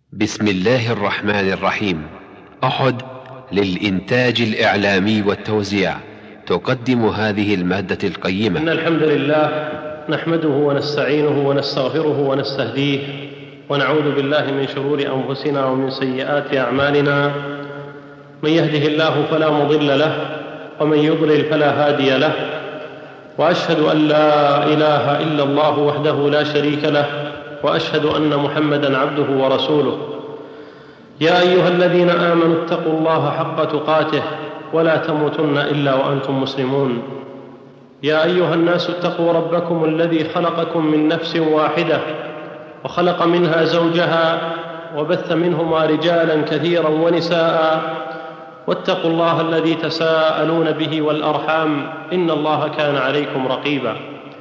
بسم الله الرحمن الرحيم. أحد للإنتاج الإعلامي والتوزيع تقدم هذه المادة القيمة. إن الحمد لله نحمده ونستعينه ونستغفره ونستهديه ونعوذ بالله من شرور أنفسنا ومن سيئات أعمالنا. من يهده الله فلا مضل له ومن يضلل فلا هادي له، وأشهد أن لا إله إلا الله وحده لا شريك له، وأشهد أن محمدًا عبده ورسوله. يا أيها الذين آمنوا اتقوا الله حق تقاته ولا تموتن إلا وأنتم مسلمون. يا أيها الناس اتقوا ربكم الذي خلقكم من نفس واحدة وخلق منها زوجها وبث منهما رجالا كثيرا ونساء، واتقوا الله الذي تساءلون به والأرحام إن الله كان عليكم رقيبا.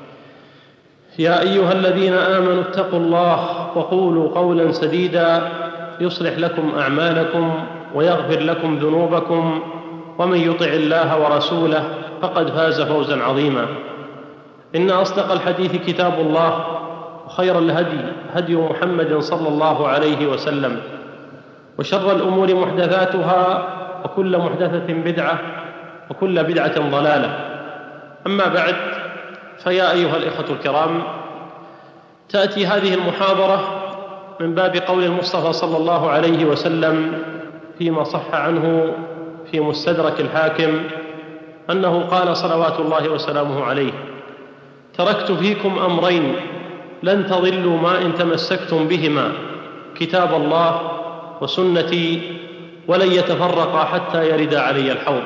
يا أيها الذين آمنوا اتقوا الله وقولوا قولا سديدا يصلح لكم أعمالكم ويغفر لكم ذنوبكم، ومن يطع الله ورسوله فقد فاز فوزا عظيما. إن أصدق الحديث كتاب الله، وخير الهدي هدي محمد صلى الله عليه وسلم، وشر الأمور محدثاتها، وكل محدثة بدعة، وكل بدعة ضلالة. أما بعد، فيا أيها الإخوة الكرام، تأتي هذه المحاضرة من باب قول المصطفى صلى الله عليه وسلم فيما صح عنه في مستدرك الحاكم أنه قال صلوات الله وسلامه عليه: تركت فيكم أمرين لن تضلوا ما إن تمسكتم بهما، كتاب الله وسنتي، ولن يتفرقا حتى يرد علي الحوض.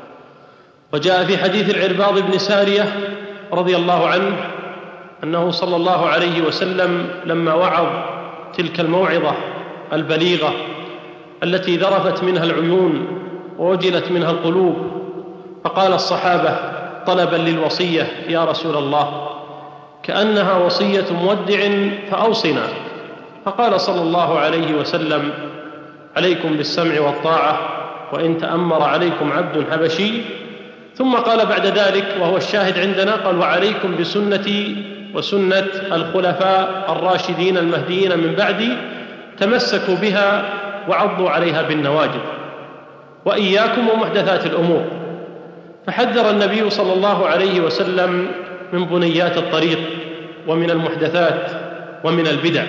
وجاء في حديث العرباض بن سارية رضي الله عنه أنه صلى الله عليه وسلم لما وعظ تلك الموعظة البليغة التي ذرفت منها العيون ووجلت منها القلوب، فقال الصحابة طلبا للوصية: يا رسول الله، كأنها وصية مودع فأوصنا. فقال صلى الله عليه وسلم: عليكم بالسمع والطاعة وإن تأمر عليكم عبد حبشي. ثم قال بعد ذلك، وهو الشاهد عندنا، قال: وعليكم بسنتي وسنة الخلفاء الراشدين المهديين من بعدي، تمسكوا بها وعضوا عليها بالنواجذ، وإياكم ومحدثات الأمور. فحذر النبي صلى الله عليه وسلم من بنيات الطريق ومن المحدثات ومن البدع.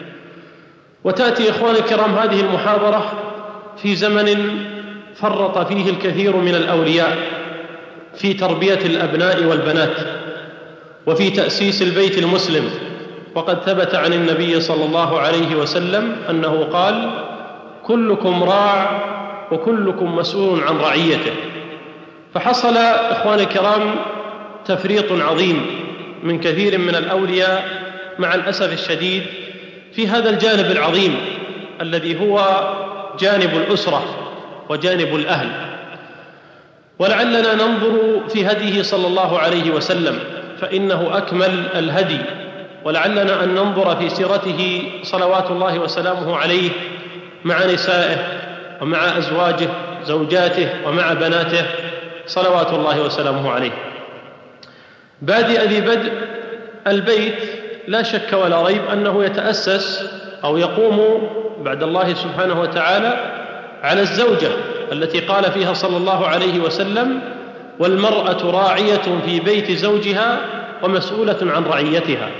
وتأتي إخواني الكرام هذه المحاضرة في زمن فرط فيه الكثير من الأولياء في تربية الأبناء والبنات وفي تأسيس البيت المسلم. وقد ثبت عن النبي صلى الله عليه وسلم أنه قال: كلكم راع وكلكم مسؤول عن رعيته. فحصل إخواني الكرام تفريط عظيم من كثير من الأولياء مع الأسف الشديد في هذا الجانب العظيم الذي هو جانب الأسرة وجانب الأهل. ولعلنا ننظر في هديه صلى الله عليه وسلم، فإنه أكمل الهدي، ولعلنا أن ننظر في سيرته صلوات الله وسلامه عليه مع نسائه ومع أزواجه زوجاته ومع بناته صلوات الله وسلامه عليه. بادئ ذي بدء البيت لا شك ولا ريب أنه يتأسس أو يقوم بعد الله سبحانه وتعالى على الزوجة التي قال فيها صلى الله عليه وسلم: والمرأة راعية في بيت زوجها ومسؤولة عن رعيتها.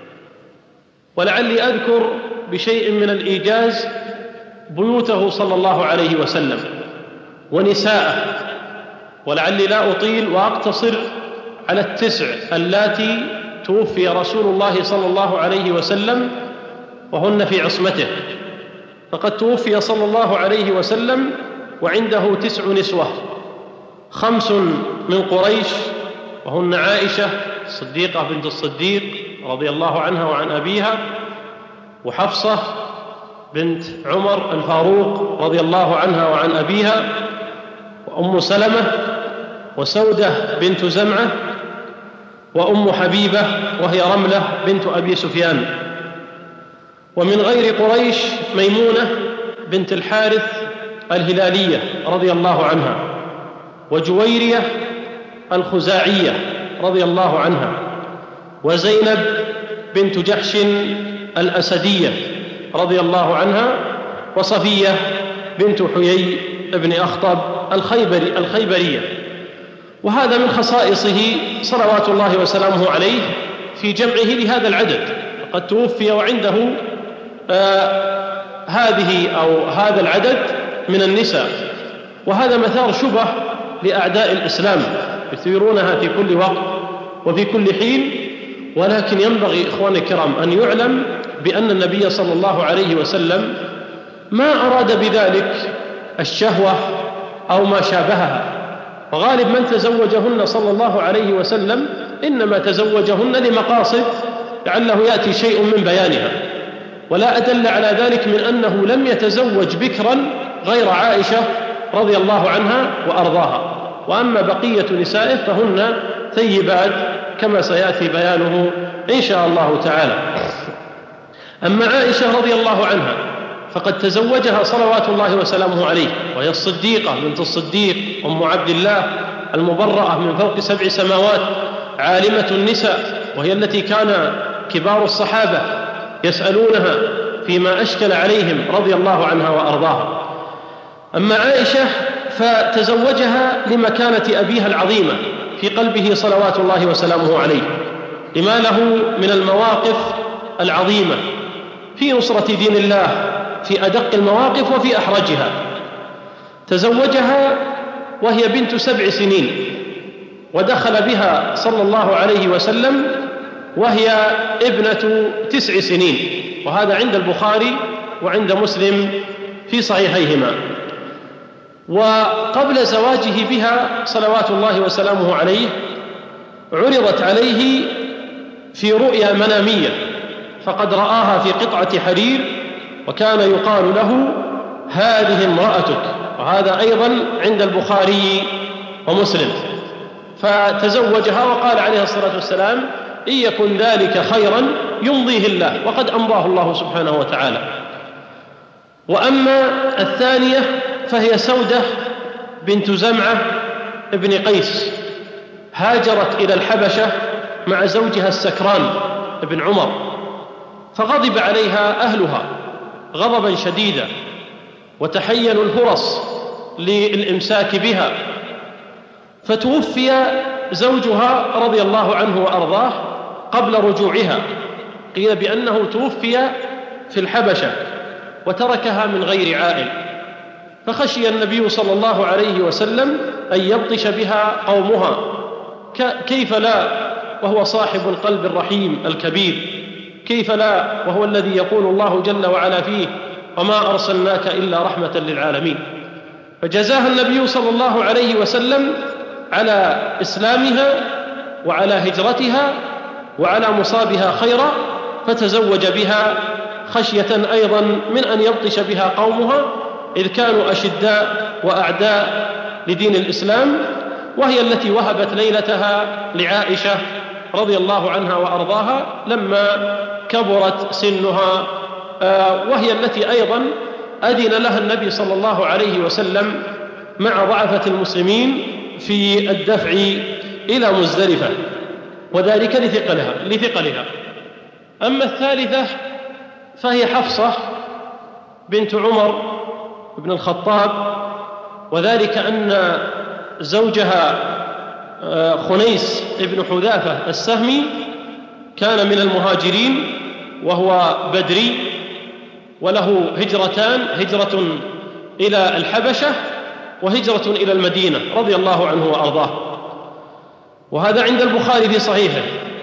ولعلي أذكر بشيء من الإيجاز بيوته صلى الله عليه وسلم ونساءه، ولعلي لا أطيل وأقتصر على 9 اللاتي توفي رسول الله صلى الله عليه وسلم وهن في عصمته. فقد توفي صلى الله عليه وسلم وعنده 9 نسوة، 5 من قريش وهن عائشة الصديقة بنت الصديق رضي الله عنها وعن أبيها، وحفصة بنت عمر الفاروق رضي الله عنها وعن أبيها، وأم سلمة، وسودة بنت زمعة، وأم حبيبة وهي رملة بنت أبي سفيان. ومن غير قريش ميمونة بنت الحارث الهلالية رضي الله عنها، وجويرية الخزاعية رضي الله عنها، وزينب بنت جحش الأسدية رضي الله عنها، وصفية بنت حيي بن أخطب الخيبرية. وهذا من خصائصه صلوات الله وسلامه عليه في جمعه لهذا العدد، قد توفي وعنده هذا العدد من النساء. وهذا مثار شبه لأعداء الإسلام يثيرونها في كل وقت وفي كل حين، ولكن ينبغي إخواني الكرام أن يعلم بأن النبي صلى الله عليه وسلم ما أراد بذلك الشهوة أو ما شابهها، وغالب من تزوجهن صلى الله عليه وسلم إنما تزوجهن لمقاصد لعله يأتي شيء من بيانها، ولا أدل على ذلك من أنه لم يتزوج بكرا غير عائشة رضي الله عنها وأرضاها، وأما بقية نسائه فهن ثيبات كما سيأتي بيانه إن شاء الله تعالى. أما عائشة رضي الله عنها فقد تزوجها صلوات الله وسلامه عليه، وهي الصديقة بنت الصديق أم عبد الله المبرأة من فوق 7 سماوات، عالمة النساء، وهي التي كان كبار الصحابة يسألونها فيما أشكل عليهم رضي الله عنها وأرضاها. أما عائشة فتزوجها لمكانة أبيها العظيمة في قلبه صلوات الله وسلامه عليه، لما له من المواقف العظيمة في نصرة دين الله في أدق المواقف وفي أحرجها. تزوجها وهي بنت 7 سنين، ودخل بها صلى الله عليه وسلم وهي ابنة 9 سنين، وهذا عند البخاري وعند مسلم في صحيحيهما. وقبل زواجه بها صلوات الله وسلامه عليه عرضت عليه في رؤيا منامية، فقد رآها في قطعة حرير، وكان يقال له هذه امرأتك، وهذا أيضا عند البخاري ومسلم. فتزوجها وقال عليه الصلاة والسلام إن يكن ذلك خيرا يمضيه الله، وقد أمضاه الله سبحانه وتعالى. وأما الثانية فهي سودة بنت زمعة ابن قيس، هاجرت إلى الحبشة مع زوجها السكران ابن عمر، فغضب عليها أهلها غضبا شديدا، وتحيلوا الفرص للإمساك بها، فتوفي زوجها رضي الله عنه وأرضاه قبل رجوعها. قيل بأنه توفي في الحبشة وتركها من غير عائل، فخشي النبي صلى الله عليه وسلم أن يبطش بها قومها، كيف لا وهو صاحب القلب الرحيم الكبير، كيف لا وهو الذي يقول الله جل وعلا فيه وما أرسلناك إلا رحمة للعالمين. فجزاها النبي صلى الله عليه وسلم على إسلامها وعلى هجرتها وعلى مصابها خيرا، فتزوج بها خشية أيضا من أن يبطش بها قومها، إذ كانوا أشداء وأعداء لدين الإسلام، وهي التي وهبت ليلتها لعائشة رضي الله عنها وأرضاها لما كبرت سنها، وهي التي أيضا أذن لها النبي صلى الله عليه وسلم مع ضعفة المسلمين في الدفع إلى مزدلفة، وذلك لثقلها. أما الثالثة فهي حفصة بنت عمر بن الخطاب، وذلك أن زوجها خنيس بن حذافة السهمي كان من المهاجرين، وهو بدري، وله هجرتان، هجرة إلى الحبشة وهجرة إلى المدينة رضي الله عنه وأرضاه، وهذا عند البخاري في صحيحه.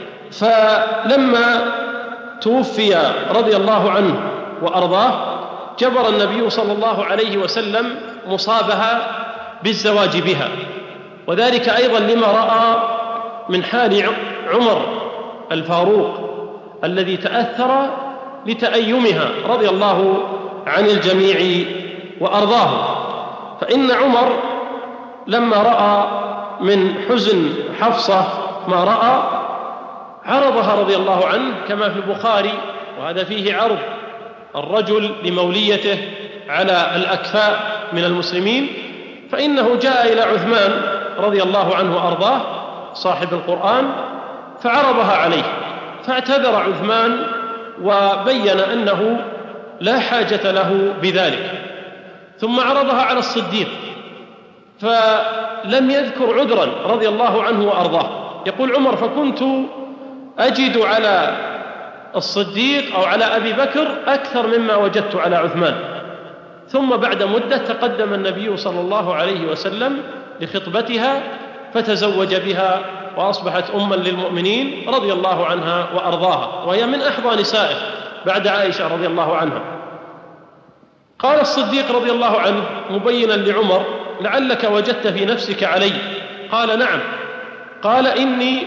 فلما توفي رضي الله عنه وأرضاه جبر النبي صلى الله عليه وسلم مصابها بالزواج بها، وذلك أيضا لما رأى من حال عمر الفاروق الذي تأثر لتأيمها رضي الله عن الجميع وأرضاه. فإن عمر لما رأى من حزن حفصة ما رأى عرضها رضي الله عنه كما في البخاري، وهذا فيه عرض الرجل لموليته على الأكفاء من المسلمين. فإنه جاء إلى عثمان رضي الله عنه وأرضاه صاحب القرآن فعرضها عليه، فاعتذر عثمان وبين أنه لا حاجة له بذلك. ثم عرضها على الصديق فلم يذكر عذرا رضي الله عنه وأرضاه. يقول عمر: فكنت أجد على الصديق أو على أبي بكر أكثر مما وجدت على عثمان. ثم بعد مدة تقدم النبي صلى الله عليه وسلم لخطبتها فتزوج بها وأصبحت أما للمؤمنين رضي الله عنها وأرضاها، وهي من أحظى نسائه بعد عائشة رضي الله عنها. قال الصديق رضي الله عنه مبينا لعمر: لعلك وجدت في نفسك علي. قال: نعم. قال: إني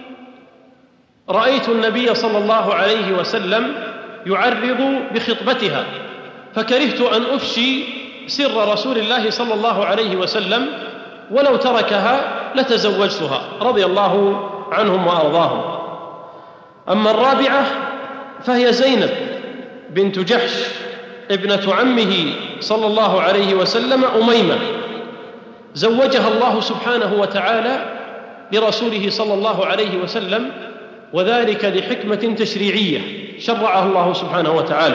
رأيت النبي صلى الله عليه وسلم يعرض بخطبتها فكرهت أن أفشي سر رسول الله صلى الله عليه وسلم، ولو تركها لتزوجتها، رضي الله عنهم وأرضاهم. أما الرابعة فهي زينب بنت جحش ابنة عمه صلى الله عليه وسلم أميمة، زوجها الله سبحانه وتعالى لرسوله صلى الله عليه وسلم، وذلك لحكمة تشريعية شرعها الله سبحانه وتعالى،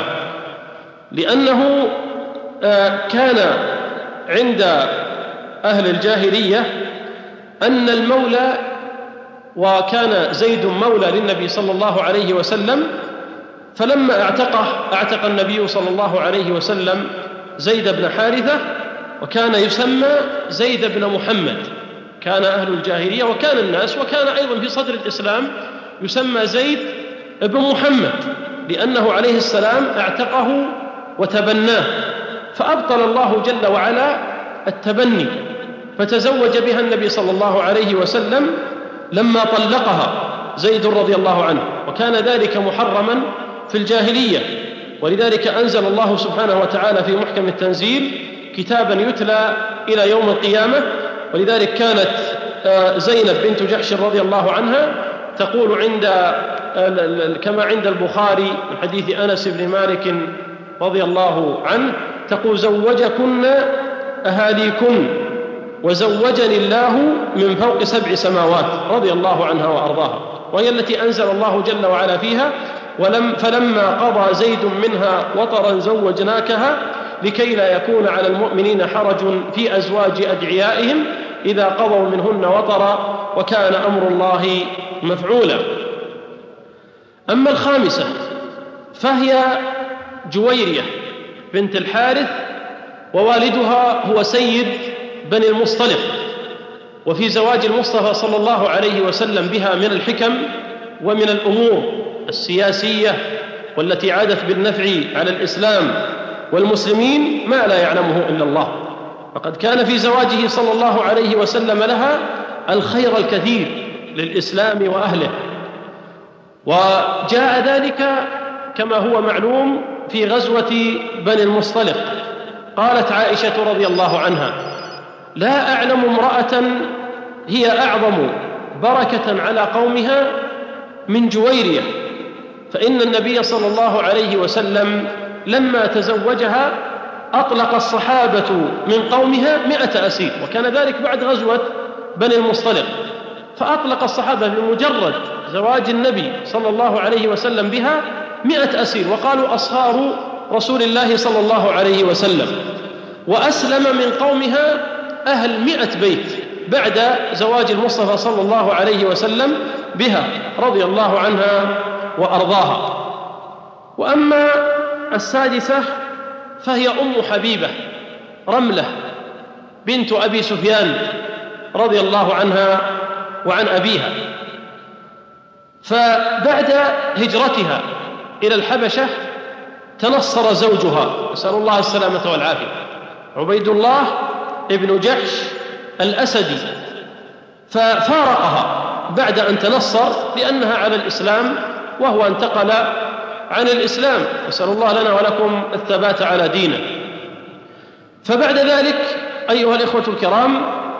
لأنه كان عند أهل الجاهلية أن المولى، وكان زيد مولى للنبي صلى الله عليه وسلم، فلما اعتق النبي صلى الله عليه وسلم زيد بن حارثة، وكان يسمى زيد بن محمد. كان أهل الجاهلية وكان الناس وكان أيضا في صدر الإسلام يسمى زيد بن محمد، لأنه عليه السلام اعتقه وتبناه، فأبطل الله جل وعلا التبني، فتزوج بها النبي صلى الله عليه وسلم لما طلقها زيد رضي الله عنه، وكان ذلك محرما في الجاهلية. ولذلك أنزل الله سبحانه وتعالى في محكم التنزيل كتابا يتلى إلى يوم القيامة. ولذلك كانت زينب بنت جحش رضي الله عنها تقول كما عند البخاري من حديث أنس بن مالك رضي الله عنه، تقول: زوجكن أهاليكن وزوجني الله من فوق 7 سماوات، رضي الله عنها وأرضاها، وهي التي أنزل الله جل وعلا فيها: فلما قضى زيد منها وطرا زوجناكها لكي لا يكون على المؤمنين حرج في أزواج أدعيائهم إذا قضوا منهن وطرا وكان أمر الله مفعولا. أما الخامسة فهي جويرية بنت الحارث، ووالدها هو سيد بني المصطلق. وفي زواج المصطفى صلى الله عليه وسلم بها من الحكم ومن الأمور السياسية والتي عادت بالنفع على الإسلام والمسلمين ما لا يعلمه إلا الله، فقد كان في زواجه صلى الله عليه وسلم لها الخير الكثير للإسلام وأهله. وجاء ذلك كما هو معلوم في غزوة بني المصطلق. قالت عائشة رضي الله عنها: لا أعلم امرأة هي أعظم بركة على قومها من جويرية، فإن النبي صلى الله عليه وسلم لما تزوجها أطلق الصحابة من قومها 100 أسير، وكان ذلك بعد غزوة بني المصطلق، فأطلق الصحابة بمجرد زواج النبي صلى الله عليه وسلم بها 100 أسير، وقالوا أصهار رسول الله صلى الله عليه وسلم. وأسلم من قومها أهل 100 بيت بعد زواج المصطفى صلى الله عليه وسلم بها، رضي الله عنها وأرضاها. وأما السادسة فهي أم حبيبة رملة بنت أبي سفيان رضي الله عنها وعن أبيها. فبعد هجرتها إلى الحبشة تنصر زوجها، نسأل الله السلامة والعافية، عبيد الله ابن جحش الأسدي، ففارقها بعد أن تنصر لأنها على الإسلام وهو انتقل عن الإسلام، نسأل الله لنا ولكم الثبات على دينه. فبعد ذلك أيها الإخوة الكرام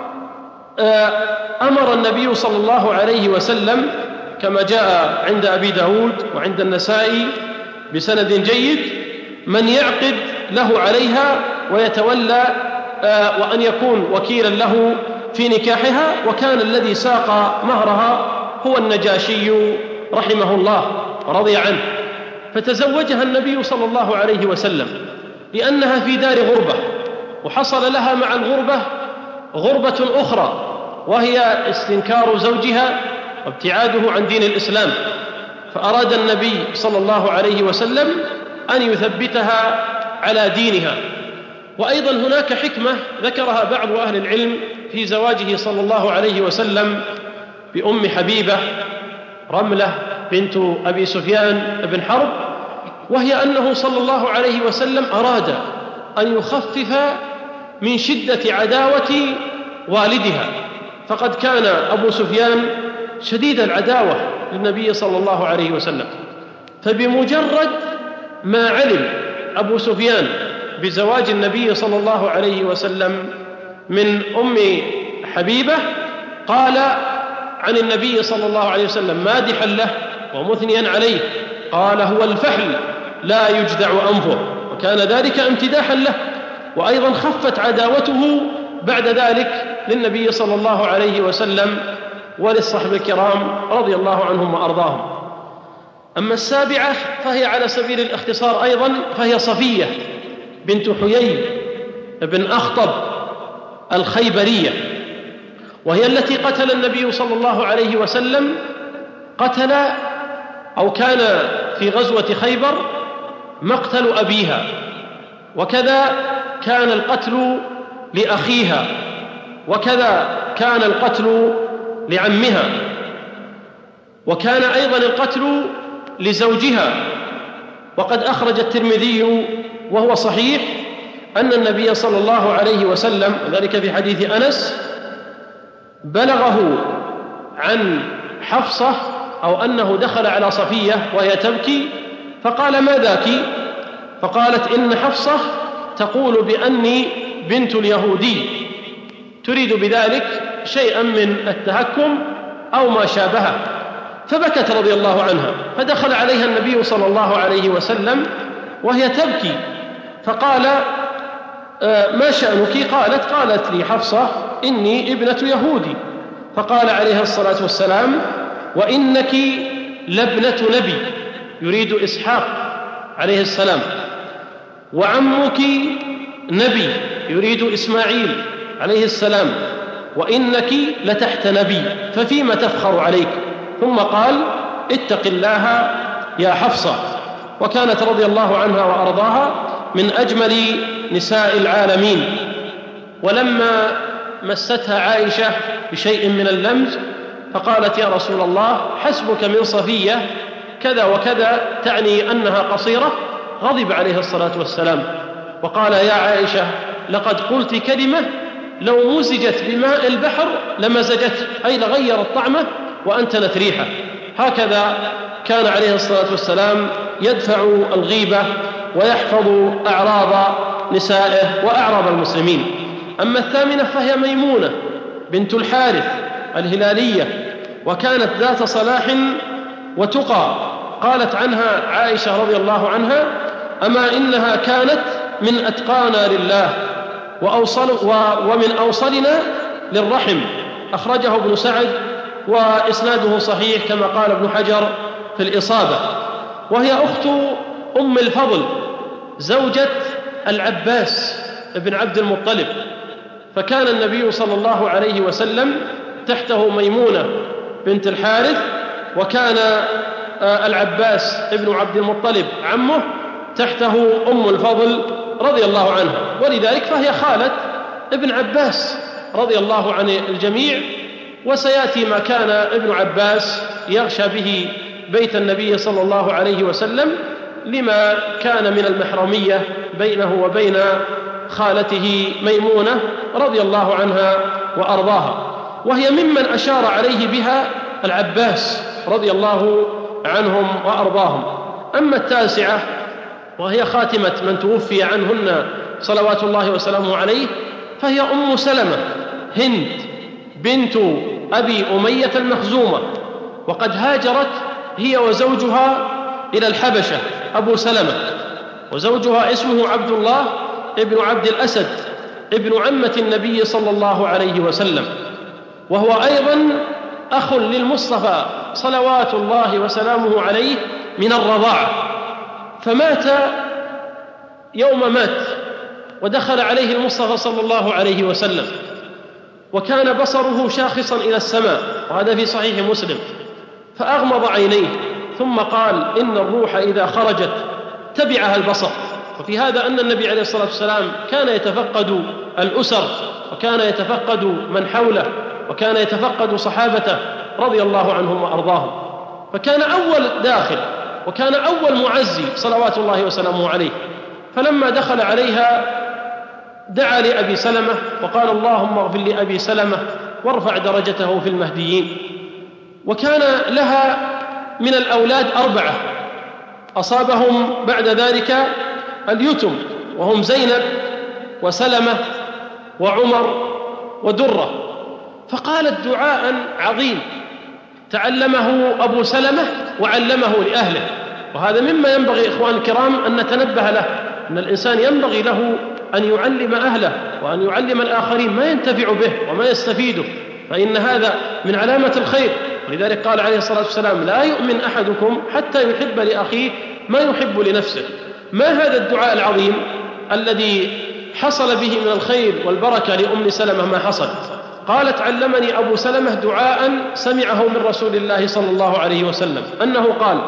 أمر النبي صلى الله عليه وسلم كما جاء عند أبي داود وعند النسائي بسند جيد من يعقد له عليها ويتولى وأن يكون وكيلا له في نكاحها، وكان الذي ساق مهرها هو النجاشي رحمه الله رضي عنه. فتزوجها النبي صلى الله عليه وسلم لأنها في دار غربة، وحصل لها مع الغربة غربة أخرى وهي استنكار زوجها وابتعاده عن دين الإسلام، فأراد النبي صلى الله عليه وسلم أن يثبتها على دينها. وأيضا هناك حكمة ذكرها بعض أهل العلم في زواجه صلى الله عليه وسلم بأم حبيبة رملة بنت أبي سفيان بن حرب، وهي أنه صلى الله عليه وسلم أراد أن يخفف من شدة عداوة والدها، فقد كان أبو سفيان شديد العداوة للنبي صلى الله عليه وسلم، فبمجرد ما علم أبو سفيان بزواج النبي صلى الله عليه وسلم من أم حبيبة قال عن النبي صلى الله عليه وسلم مادحا له ومثنيا عليه، قال هو الفحل لا يجدع أنفه، وكان ذلك امتداحا له. وأيضا خفت عداوته بعد ذلك للنبي صلى الله عليه وسلم وللصحب الكرام رضي الله عنهم وأرضاهم. أما السابعة فهي على سبيل الاختصار أيضا، فهي صفية بنت حيي بن أخطب الخيبرية، وهي التي قتل النبي صلى الله عليه وسلم قتل أو كان في غزوة خيبر مقتل أبيها، وكذا كان القتل لأخيها، وكذا كان القتل لعمها، وكان أيضا القتل لزوجها. وقد أخرج الترمذي وهو صحيح أن النبي صلى الله عليه وسلم، ذلك في حديث أنس، بلغه عن حفصة أو أنه دخل على صفية وهي تبكي فقال ما ذاك؟ فقالت إن حفصة تقول بأني بنت اليهودي، تريد بذلك شيئا من التهكم أو ما شابهه، فبكت رضي الله عنها، فدخل عليها النبي صلى الله عليه وسلم وهي تبكي فقال ما شأنك؟ قالت لي حفصة إني ابنة يهودي، فقال عليه الصلاة والسلام وإنك لابنة نبي، يريد إسحاق عليه السلام، وعمك نبي، يريد إسماعيل عليه السلام، وإنك لتحت نبي، ففيما تفخر عليك؟ ثم قال اتق الله يا حفصة. وكانت رضي الله عنها وأرضاها من أجمل نساء العالمين. ولما مستها عائشة بشيء من اللمز فقالت يا رسول الله حسبك من صفية كذا وكذا، تعني أنها قصيرة، غضب عليه الصلاة والسلام وقال يا عائشة لقد قلت كلمة لو مزجت بماء البحر لمزجت، أي لغيرت طعمه وأنتنت ريحه. هكذا كان عليه الصلاة والسلام يدفع الغيبة ويحفظ أعراض نسائه وأعراض المسلمين. أما الثامنة فهي ميمونة بنت الحارث الهلالية، وكانت ذات صلاح وتقى. قالت عنها عائشة رضي الله عنها أما إنها كانت من أتقانا لله ومن أوصلنا للرحم. أخرجه ابن سعد وإسناده صحيح كما قال ابن حجر في الإصابة. وهي أخت أم الفضل زوجة العباس بن عبد المطلب، فكان النبي صلى الله عليه وسلم تحته ميمونة بنت الحارث، وكان العباس بن عبد المطلب عمه تحته أم الفضل رضي الله عنها، ولذلك فهي خالة ابن عباس رضي الله عن الجميع. وسيأتي ما كان ابن عباس يغشى به بيت النبي صلى الله عليه وسلم لما كان من المحرمية بينه وبين خالته ميمونة رضي الله عنها وأرضاها، وهي ممن أشار عليه بها العباس رضي الله عنهم وأرضاهم. أما التاسعة وهي خاتمة من توفي عنهن صلوات الله وسلامه عليه فهي أم سلمة هند بنت أبي أمية المخزومة، وقد هاجرت هي وزوجها إلى الحبشة أبو سلمة، وزوجها اسمه عبد الله ابن عبد الأسد ابن عمة النبي صلى الله عليه وسلم، وهو أيضا أخ للمصطفى صلوات الله وسلامه عليه من الرضاعة، فمات يوم مات، ودخل عليه المصطفى صلى الله عليه وسلم، وكان بصره شاخصا إلى السماء، وهذا في صحيح مسلم، فأغمض عينيه ثم قال: إن الروح إذا خرجت تبعها البصر. وفي هذا أن النبي عليه الصلاة والسلام كان يتفقد الأسر، وكان يتفقد من حوله، وكان يتفقد صحابته رضي الله عنهم وأرضاهم، فكان أول داخل وكان أول معزي صلوات الله وسلامه عليه. فلما دخل عليها دعا لأبي سلمة وقال: اللهم اغفر لأبي سلمة وارفع درجته في المهديين. وكان لها من الأولاد 4 أصابهم بعد ذلك اليتم، وهم زينب وسلمة وعمر ودرة. فقالت دعاء عظيم تعلمه أبو سلمة وعلمه لأهله، وهذا مما ينبغي إخوان الكرام أن نتنبه له، أن الإنسان ينبغي له أن يعلم أهله وأن يعلم الآخرين ما ينتفع به وما يستفيده، فإن هذا من علامة الخير. ولذلك قال عليه الصلاة والسلام: لا يؤمن أحدكم حتى يحب لأخيه ما يحب لنفسه. ما هذا الدعاء العظيم الذي حصل به من الخير والبركة لأم سلمة؟ ما حصل؟ قالت: علمني أبو سلمة دعاء سمعه من رسول الله صلى الله عليه وسلم، أنه قال: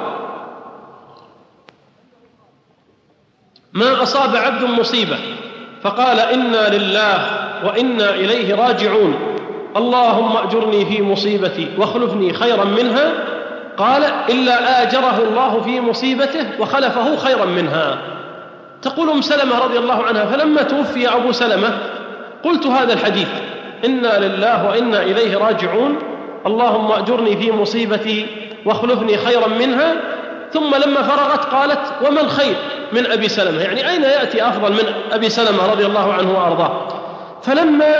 ما أصاب عبد مصيبة فقال إنا لله وإنا إليه راجعون، اللهم أجرني في مصيبتي واخلفني خيرا منها، قال: إلا آجره الله في مصيبته وخلفه خيرا منها. تقول أم سلمة رضي الله عنها: فلما توفي أبو سلمة قلت هذا الحديث: إنا لله وإنا إليه راجعون، اللهم أجرني في مصيبتي واخلفني خيرا منها. ثم لما فرغت قالت: وما الخير من أبي سلمة؟ يعني أين يأتي أفضل من أبي سلمة رضي الله عنه وأرضاه؟ فلما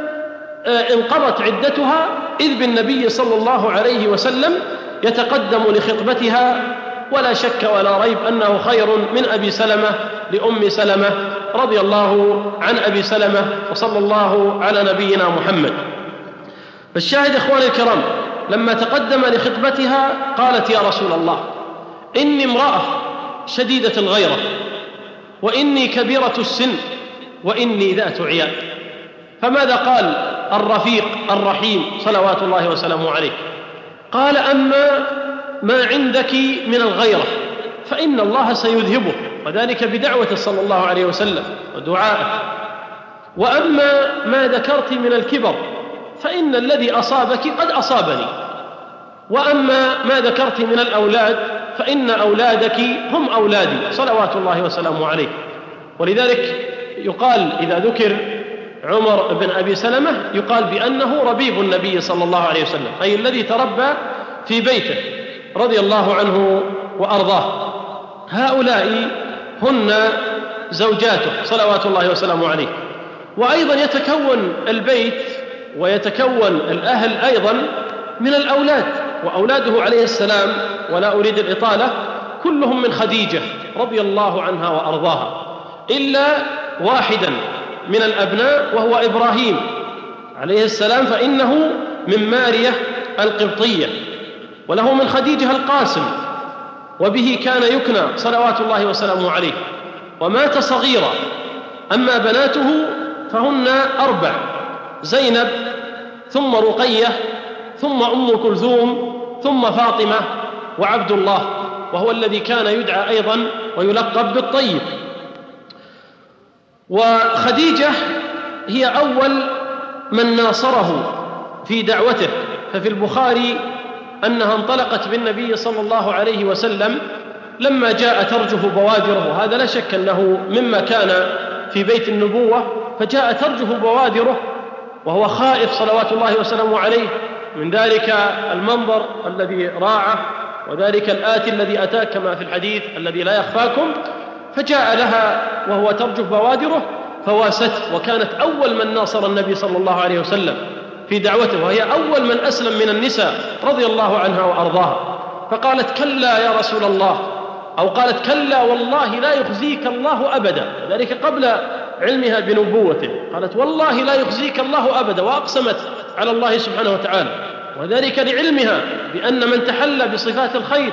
انقضت عدتها إذ بالنبي صلى الله عليه وسلم يتقدم لخطبتها، ولا شك ولا ريب أنه خير من أبي سلمة لأم سلمة رضي الله عن أبي سلمة، وصلى الله على نبينا محمد. فالشاهد إخواني الكرام، لما تقدم لخطبتها قالت: يا رسول الله، إني امرأة شديدة الغيرة، وإني كبيرة السن، وإني ذات عيال. فماذا قال الرفيق الرحيم صلوات الله وسلامه عليه؟ قال: أما ما عندك من الغيرة فإن الله سيذهبه، وذلك بدعوة صلى الله عليه وسلم ودعائه. وأما ما ذكرت من الكبر فإن الذي أصابك قد أصابني. وأما ما ذكرت من الأولاد فإن أولادك هم أولادي صلوات الله وسلامه عليه. ولذلك يقال إذا ذكر عمر بن أبي سلمة يقال بأنه ربيب النبي صلى الله عليه وسلم، أي الذي تربى في بيته رضي الله عنه وأرضاه. هؤلاء هن زوجاته صلوات الله وسلامه عليه. وأيضا يتكون البيت ويتكون الأهل أيضا من الأولاد، وأولاده عليه السلام، ولا أريد الإطالة، كلهم من خديجة رضي الله عنها وأرضاها، إلا واحدا من الأبناء وهو إبراهيم عليه السلام، فإنه من مارية القبطية، وله من خديجة القاسم، وبه كان يكنى صلوات الله وسلامه عليه، ومات صغيرا. أما بناته فهن 4: زينب، ثم رقية، ثم أم كلثوم، ثم فاطمة، وعبد الله، وهو الذي كان يدعى أيضا ويلقب بالطيب. وخديجة هي أول من ناصره في دعوته، ففي البخاري أنها انطلقت بالنبي صلى الله عليه وسلم لما جاء ترجف بوادره، وهذا لا شك أنه مما كان في بيت النبوة، فجاء ترجف بوادره وهو خائف صلوات الله وسلامه عليه من ذلك المنظر الذي راعه، وذلك الآتي الذي أتاك كما في الحديث الذي لا يخفاكم. فجاء لها وهو ترجف بوادره فواسته، وكانت أول من ناصر النبي صلى الله عليه وسلم في دعوته، وهي أول من أسلم من النساء رضي الله عنها وأرضاها. فقالت: كلا يا رسول الله، أو قالت: كلا والله لا يخزيك الله أبدا، ذلك قبل علمها بنبوته، قالت: والله لا يخزيك الله أبدا، وأقسمت على الله سبحانه وتعالى، وذلك لعلمها بأن من تحلى بصفات الخير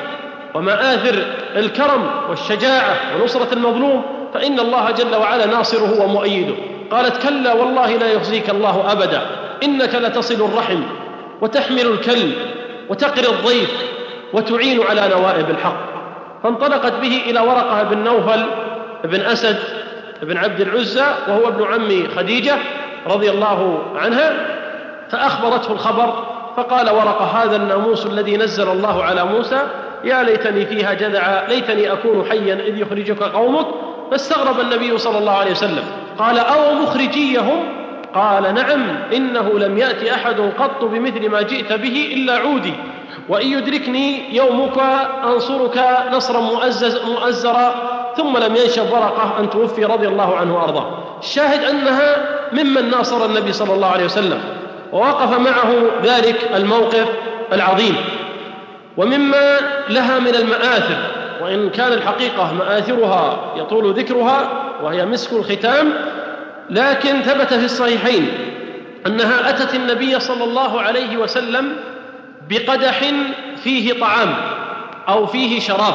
ومآثر الكرم والشجاعة ونصرة المظلوم، فإن الله جل وعلا ناصره ومؤيده. قالت: كلا والله لا يخزيك الله أبدا، إنك لتصل الرحم وتحمل الكل وتقر الضيف وتعين على نوائب الحق. فانطلقت به إلى ورقة بن نوفل بن أسد بن عبد العزى، وهو ابن عم خديجة رضي الله عنها، فأخبرته الخبر. فقال ورقة: هذا الناموس الذي نزل الله على موسى، يا ليتني فيها جذعا، ليتني أكون حيا إذ يخرجك قومك. فاستغرب النبي صلى الله عليه وسلم، قال: أو مخرجيهم؟ قال: نعم، إنه لم يأتي أحد قط بمثل ما جئت به إلا عودي، وإن يدركني يومك أنصرك نصرا مؤزرا. ثم لم ينشب ورقة أن توفي رضي الله عنه وأرضاه. الشاهد أنها ممن ناصر النبي صلى الله عليه وسلم ووقف معه ذلك الموقف العظيم. ومما لها من المآثر، وإن كان الحقيقة مآثرها يطول ذكرها وهي مسك الختام، لكن ثبت في الصحيحين أنها أتت النبي صلى الله عليه وسلم بقدح فيه طعام أو فيه شراب،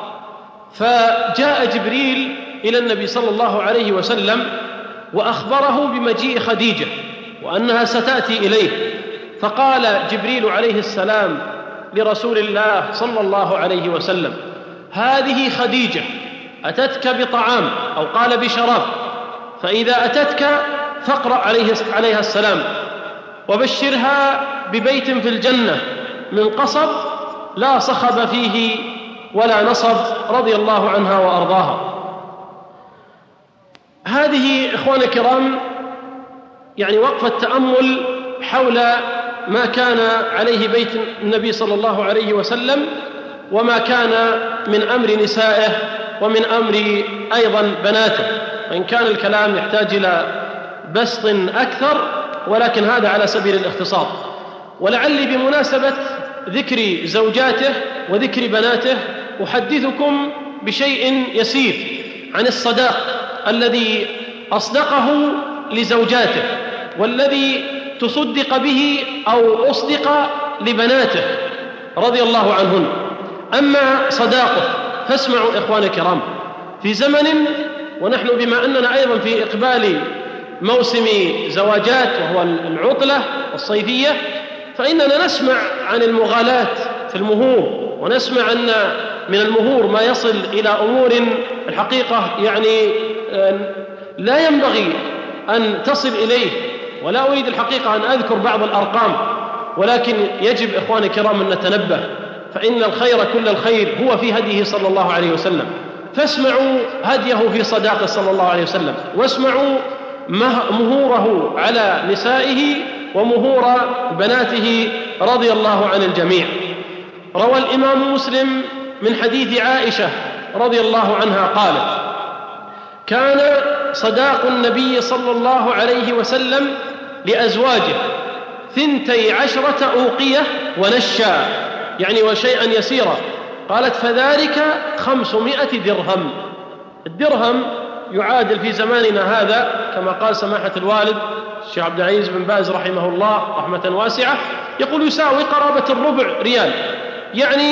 فجاء جبريل إلى النبي صلى الله عليه وسلم وأخبره بمجيء خديجة وأنها ستأتي إليه. فقال جبريل عليه السلام لرسول الله صلى الله عليه وسلم: هذه خديجة أتتك بطعام، أو قال بشراب، فإذا أتتك فاقرأ عليها السلام، وبشرها ببيت في الجنة من قصب لا صخب فيه ولا نصب، رضي الله عنها وأرضاها. هذه إخواني الكرام يعني وقفة تأمل حول ما كان عليه بيت النبي صلى الله عليه وسلم، وما كان من أمر نسائه ومن أمر أيضا بناته، وإن كان الكلام يحتاج إلى بسط أكثر، ولكن هذا على سبيل الاختصار. ولعلي بمناسبة ذكر زوجاته وذكر بناته أحدثكم بشيء يسير عن الصداق الذي أصدقه لزوجاته، والذي تصدق به أو أصدق لبناته رضي الله عنهن. أما صداقه فاسمعوا إخواني الكرام، في زمن ونحن بما أننا أيضا في إقبال موسم زواجات وهو العطلة الصيفية، فإننا نسمع عن المغالاة في المهور، ونسمع أن من المهور ما يصل إلى أمور الحقيقة يعني لا ينبغي أن تصل إليه، ولا أريد الحقيقة أن أذكر بعض الأرقام، ولكن يجب إخواني الكرام أن نتنبه، فإن الخير كل الخير هو في هديه صلى الله عليه وسلم. فاسمعوا هديه في صداقه صلى الله عليه وسلم، واسمعوا مهوره على نسائه ومهور بناته رضي الله عن الجميع. روى الإمام مسلم من حديث عائشة رضي الله عنها قالت: كان صداق النبي صلى الله عليه وسلم لأزواجه 12 أوقية ونشا، يعني وشيئا يسيرا. قالت: فذلك 500 درهم. الدرهم يعادل في زماننا هذا كما قال سماحة الوالد الشيخ عبد العزيز بن باز رحمه الله رحمة واسعة، يقول يساوي قرابة الربع ريال، يعني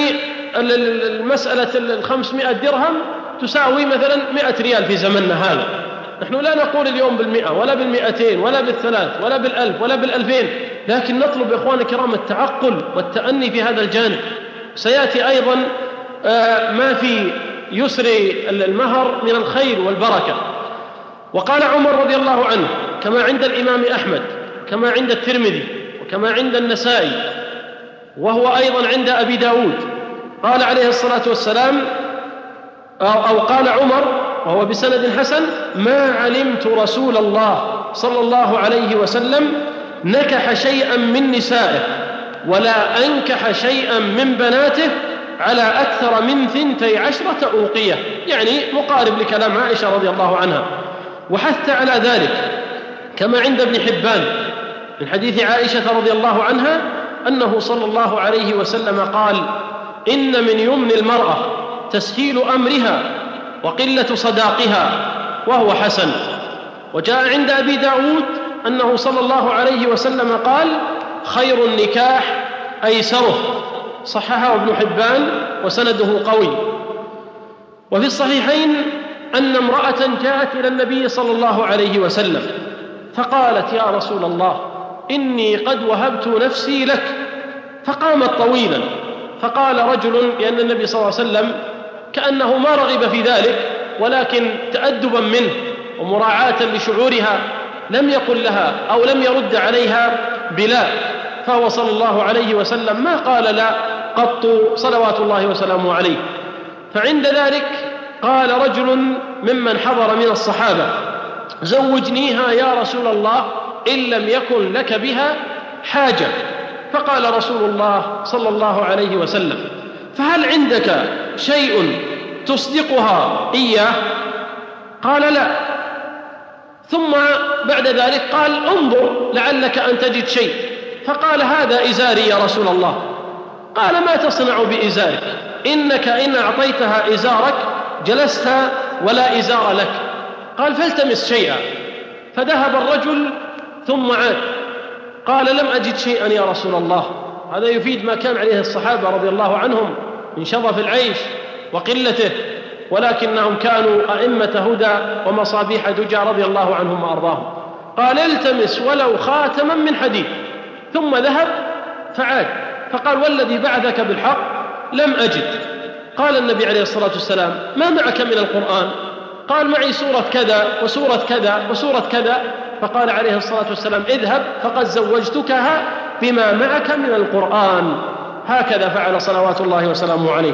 المسألة 500 درهم تساوي مثلا 100 ريال في زمننا هذا. نحن لا نقول اليوم 100 ولا 200 ولا 3 ولا 1000 ولا 2000، لكن نطلب إخواني الكرام التعقل والتأني في هذا الجانب. سيأتي أيضا ما في يسر المهر من الخير والبركة. وقال عمر رضي الله عنه كما عند الإمام أحمد، كما عند الترمذي، وكما عند النسائي، وهو أيضا عند أبي داود، قال عليه الصلاة والسلام أو قال عمر وهو بسند حسن: ما علمت رسول الله صلى الله عليه وسلم نكح شيئا من نسائه ولا أنكح شيئا من بناته على أكثر من 12 أوقية، يعني مقارب لكلام عائشة رضي الله عنها. وحث على ذلك كما عند ابن حبان من حديث عائشة رضي الله عنها أنه صلى الله عليه وسلم قال: إن من يمن المرأة تسهيل أمرها وقلة صداقها، وهو حسن. وجاء عند أبي داود أنه صلى الله عليه وسلم قال: خير النكاح أيسره، صححه ابن حبان وسنده قوي. وفي الصحيحين أن امرأة جاءت إلى النبي صلى الله عليه وسلم فقالت: يا رسول الله، إني قد وهبت نفسي لك. فقامت طويلا، فقال رجل، لأن النبي صلى الله عليه وسلم كأنه ما رغب في ذلك، ولكن تأدبا منه ومراعاة لشعورها لم يقل لها أو لم يرد عليها بلا، فهو صلى الله عليه وسلم ما قال لا قط صلوات الله وسلامه عليه. فعند ذلك قال رجل ممن حضر من الصحابة: زوجنيها يا رسول الله إن لم يكن لك بها حاجة. فقال رسول الله صلى الله عليه وسلم: فهل عندك شيء تصدقها إياه؟ قال: لا. ثم بعد ذلك قال: انظر لعلك أن تجد شيء. فقال: هذا إزاري يا رسول الله. قال: ما تصنع بإزارك؟ إنك إن أعطيتها إزارك جلست ولا إزار لك. قال: فالتمس شيئا. فذهب الرجل ثم عاد، قال: لم أجد شيئا يا رسول الله. هذا يفيد ما كان عليه الصحابة رضي الله عنهم من شظف العيش وقلته، ولكنهم كانوا أئمة هدى ومصابيح دجى رضي الله عنهم وأرضاهم. قال: التمس ولو خاتما من حديد. ثم ذهب فعاد، فقال: والذي بعثك بالحق لم أجد. قال النبي عليه الصلاة والسلام: ما معك من القرآن؟ قال: معي سورة كذا وسورة كذا وسورة كذا. فقال عليه الصلاة والسلام: اذهب فقد زوجتكها بما معك من القرآن. هكذا فعل صلوات الله وسلامه عليه.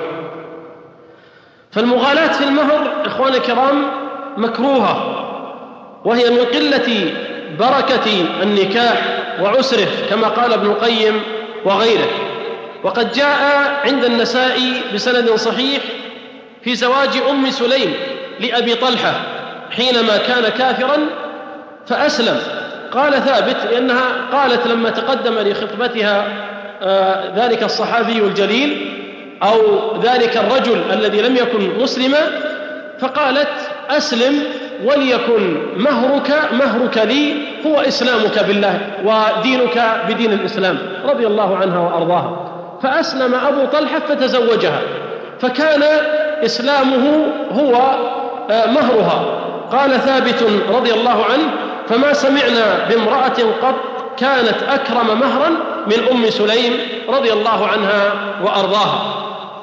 فالمغالاة في المهر إخواني الكرام مكروهة، وهي من قلة بركة النكاح وعسره كما قال ابن القيم وغيره. وقد جاء عند النسائي بسند صحيح في زواج أم سليم لأبي طلحة حينما كان كافرا فأسلم. قال ثابت لأنها قالت لما تقدم لخطبتها ذلك الصحابي الجليل أو ذلك الرجل الذي لم يكن مسلما، فقالت: أسلم وليكن مهرك لي هو إسلامك بالله ودينك بدين الإسلام، رضي الله عنها وأرضاها. فأسلم أبو طلحة فتزوجها، فكان إسلامه هو مهرها. قال ثابت رضي الله عنه: فما سمعنا بامرأة قط كانت أكرم مهرا من أم سليم رضي الله عنها وأرضاها.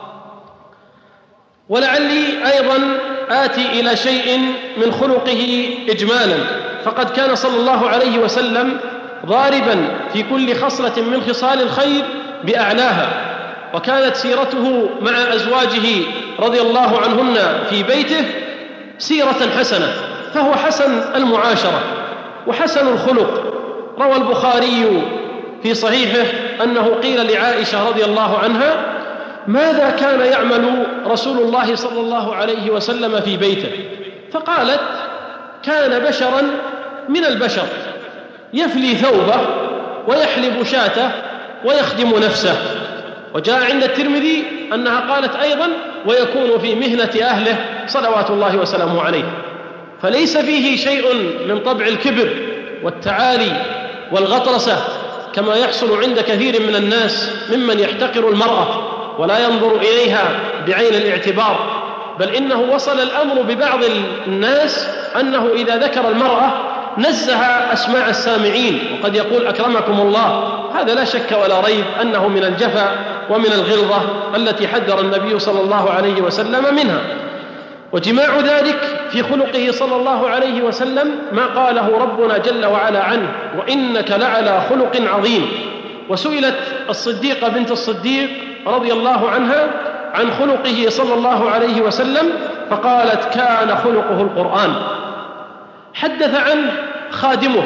ولعلي أيضا آتي إلى شيء من خلقه إجمالا، فقد كان صلى الله عليه وسلم ضاربا في كل خصلة من خصال الخير بأعلاها، وكانت سيرته مع أزواجه رضي الله عنهن في بيته سيرة حسنة، فهو حسن المعاشرة وحسن الخلق. روى البخاري في صحيحه أنه قيل لعائشة رضي الله عنها: ماذا كان يعمل رسول الله صلى الله عليه وسلم في بيته؟ فقالت: كان بشرا من البشر، يفلي ثوبه ويحلب شاته ويخدم نفسه. وجاء عند الترمذي أنها قالت أيضا: ويكون في مهنة أهله صلوات الله وسلامه عليه. فليس فيه شيء من طبع الكبر والتعالي والغطرسة كما يحصل عند كثير من الناس ممن يحتقر المرأة ولا ينظر إليها بعين الاعتبار، بل إنه وصل الأمر ببعض الناس أنه إذا ذكر المرأة نزه أسماع السامعين، وقد يقول: أكرمكم الله. هذا لا شك ولا ريب أنه من الجفا ومن الغلظة التي حذر النبي صلى الله عليه وسلم منها. وجماع ذلك في خلقه صلى الله عليه وسلم ما قاله ربنا جل وعلا عنه: وإنك لعلى خلق عظيم. وسئلت الصديقة بنت الصديق رضي الله عنها عن خلقه صلى الله عليه وسلم، فقالت: كان خلقه القرآن. حدث عنه خادمه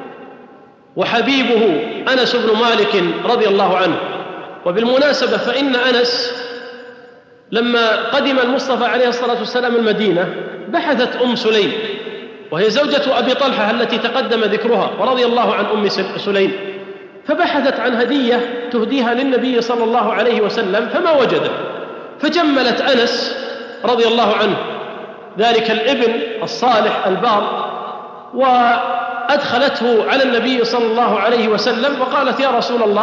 وحبيبه أنس بن مالك رضي الله عنه. وبالمناسبة فإن أنس لما قدم المصطفى عليه الصلاة والسلام المدينة بحثت أم سليم، وهي زوجة أبي طلحة التي تقدم ذكرها ورضي الله عن أم سليم، فبحثت عن هدية تهديها للنبي صلى الله عليه وسلم فما وجدت، فجملت أنس رضي الله عنه ذلك الابن الصالح البار وأدخلته على النبي صلى الله عليه وسلم وقالت: يا رسول الله،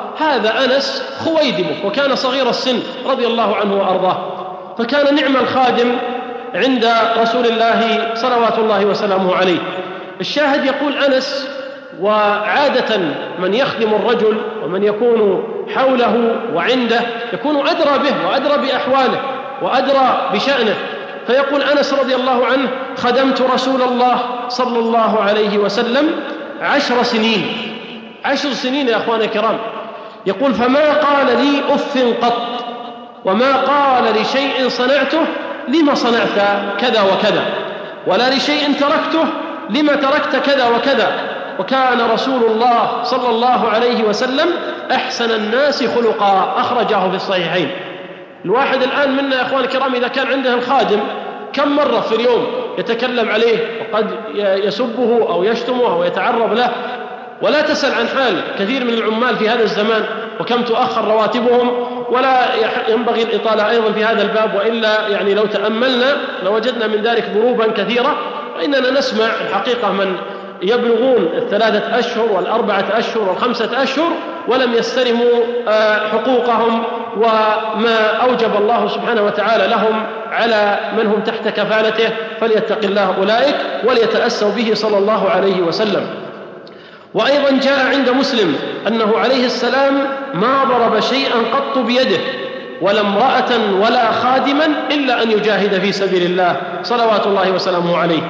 هذا أنس خويدمك، وكان صغير السن رضي الله عنه وأرضاه، فكان نعم الخادم عند رسول الله صلوات الله وسلامه عليه. الشاهد يقول أنس: وعادة من يخدم الرجل ومن يكون حوله وعنده يكون أدرى به وأدرى بأحواله وأدرى بشأنه. فيقول أنس رضي الله عنه: خدمت رسول الله صلى الله عليه وسلم 10 سنين. 10 سنين يا أخواني الكرام. يقول: فما قال لي أف قط، وما قال لشيء صنعته لما صنعت كذا وكذا، ولا لشيء تركته لما تركت كذا وكذا. وكان رسول الله صلى الله عليه وسلم أحسن الناس خلقا، أخرجه في الصحيحين. الواحد الآن منا يا أخواني الكرام إذا كان عنده الخادم كم مرة في اليوم يتكلم عليه، وقد يسبه أو يشتمه أو يتعرض له، ولا تسأل عن حال كثير من العمال في هذا الزمان وكم تؤخر رواتبهم. ولا ينبغي الإطالة أيضا في هذا الباب، وإلا يعني لو تأملنا لوجدنا من ذلك ضروبا كثيرة. وإننا نسمع الحقيقة من يبلغون 3 أشهر و4 أشهر و5 أشهر ولم يستلموا حقوقهم وما أوجب الله سبحانه وتعالى لهم على من هم تحت كفالته، فليتق الله أولئك وليتأسوا به صلى الله عليه وسلم. وأيضا جاء عند مسلم أنه عليه السلام ما ضرب شيئا قط بيده ولا امرأة ولا خادما إلا أن يجاهد في سبيل الله صلوات الله وسلامه عليه.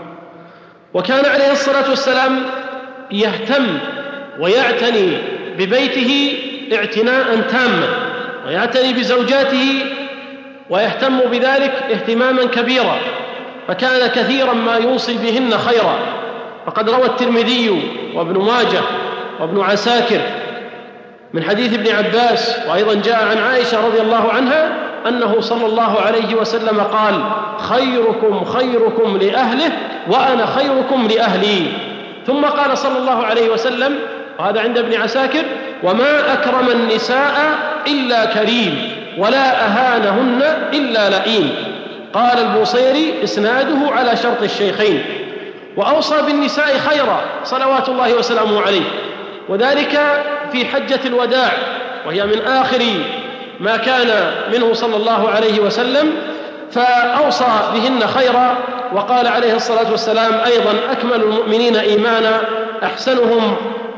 وكان عليه الصلاة والسلام يهتم ويعتني ببيته اعتناء تاما، ويعتني بزوجاته ويهتم بذلك اهتماما كبيرا، فكان كثيرا ما يوصي بهن خيرا. فقد روى الترمذي وابن ماجه وابن عساكر من حديث ابن عباس، وأيضا جاء عن عائشة رضي الله عنها أنه صلى الله عليه وسلم قال: خيركم خيركم لأهله وأنا خيركم لأهلي. ثم قال صلى الله عليه وسلم، وهذا عند ابن عساكر: وما أكرم النساء إلا كريم ولا أهانهن إلا لئيم. قال البوصيري: إسناده على شرط الشيخين. وأوصى بالنساء خيرا صلوات الله وسلامه عليه، وذلك في حجة الوداع، وهي من آخر ما كان منه صلى الله عليه وسلم، فأوصى بهن خيرا. وقال عليه الصلاة والسلام أيضا: أكمل المؤمنين إيمانا أحسنهم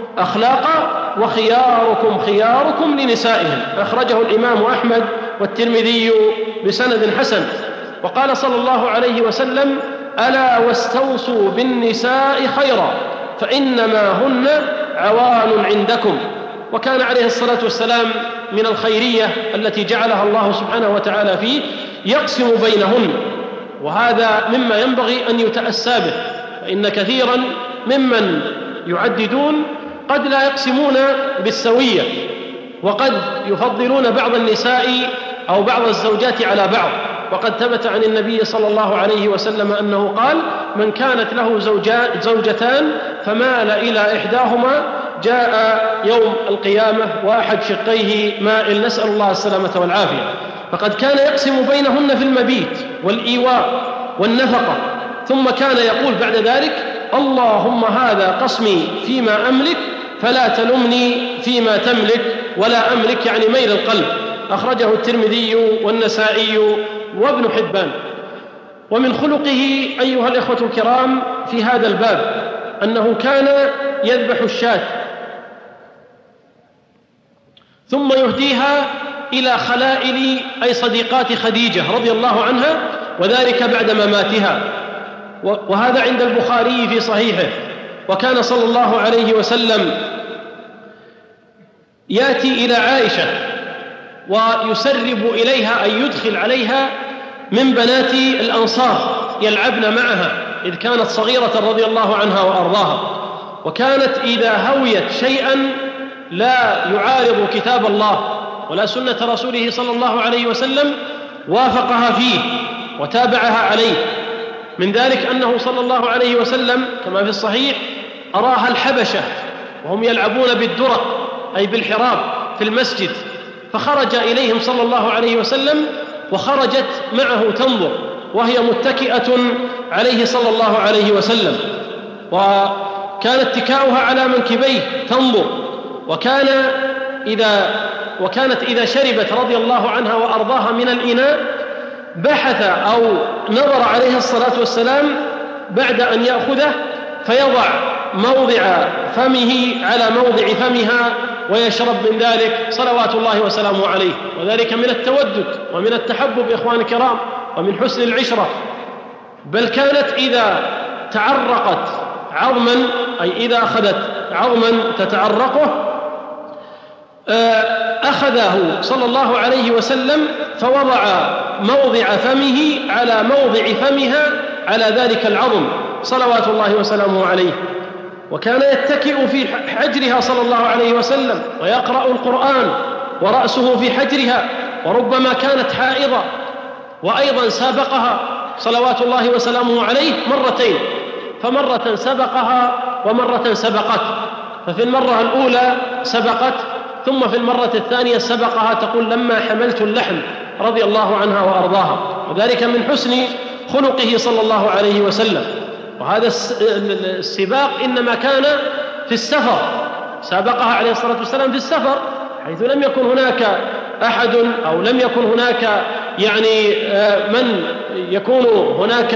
أخلاقا وخياركم خياركم لنسائهم. أخرجه الإمام أحمد والترمذي بسند حسن. وقال صلى الله عليه وسلم: ألا واستوصوا بالنساء خيرا فإنما هن عوان عندكم. وكان عليه الصلاة والسلام من الخيرية التي جعلها الله سبحانه وتعالى فيه يقسم بينهن، وهذا مما ينبغي أن يتأسى به، فإن كثيرا ممن يعددون قد لا يقسمون بالسوية، وقد يفضلون بعض النساء أو بعض الزوجات على بعض. وقد ثبت عن النبي صلى الله عليه وسلم أنه قال: من كانت له زوجتان فمال إلى إحداهما جاء يوم القيامة وأحد شقيه مائل، نسأل الله السلامة والعافية. فقد كان يقسم بينهن في المبيت والإيواء والنفقة، ثم كان يقول بعد ذلك: اللهم هذا قسمي فيما أملك فلا تلمني فيما تملك ولا أملك، يعني ميل القلب. أخرجه الترمذي والنسائي وابن حبان. ومن خلقه أيها الإخوة الكرام في هذا الباب أنه كان يذبح الشاة ثم يهديها إلى خلائل أي صديقات خديجة رضي الله عنها، وذلك بعد مماتها، وهذا عند البخاري في صحيحه. وكان صلى الله عليه وسلم يأتي إلى عائشة ويسرب إليها أي يدخل عليها من بنات الأنصار يلعبن معها إذ كانت صغيرة رضي الله عنها وأرضاها. وكانت إذا هويت شيئا لا يعارض كتاب الله ولا سنة رسوله صلى الله عليه وسلم وافقها فيه وتابعها عليه. من ذلك أنه صلى الله عليه وسلم كما في الصحيح أراها الحبشة وهم يلعبون بالدرق أي بالحراب في المسجد، فخرج إليهم صلى الله عليه وسلم وخرجت معه تنظر وهي متكئة عليه صلى الله عليه وسلم، وكان اتكاؤها على منكبيه تنظر. وكان وكانت إذا شربت رضي الله عنها وأرضاها من الإناء بحث أو نظر عليه الصلاة والسلام بعد أن يأخذه فيضع موضع فمه على موضع فمها ويشرب من ذلك صلوات الله وسلامه عليه. وذلك من التودد ومن التحبب إخوان الكرام ومن حسن العشرة. بل كانت إذا تعرقت عظما، أي إذا أخذت عظما تتعرقه، أخذه صلى الله عليه وسلم فوضع موضع فمه على موضع فمها على ذلك العظم صلوات الله وسلامه عليه. وكان يتكئ في حجرها صلى الله عليه وسلم ويقرأ القرآن ورأسه في حجرها، وربما كانت حائضة، وأيضا سابقها صلوات الله وسلامه عليه مرتين، فمرة سبقها ومرة سبقت، ففي المرة الأولى سبقت، ثم في المرة الثانية سبقها، تقول لما حملت اللحم رضي الله عنها وأرضاها. وذلك من حسن خلقه صلى الله عليه وسلم. وهذا السباق إنما كان في السفر، سابقها عليه الصلاة والسلام في السفر، حيث لم يكن هناك أحد أو لم يكن هناك من يكون هناك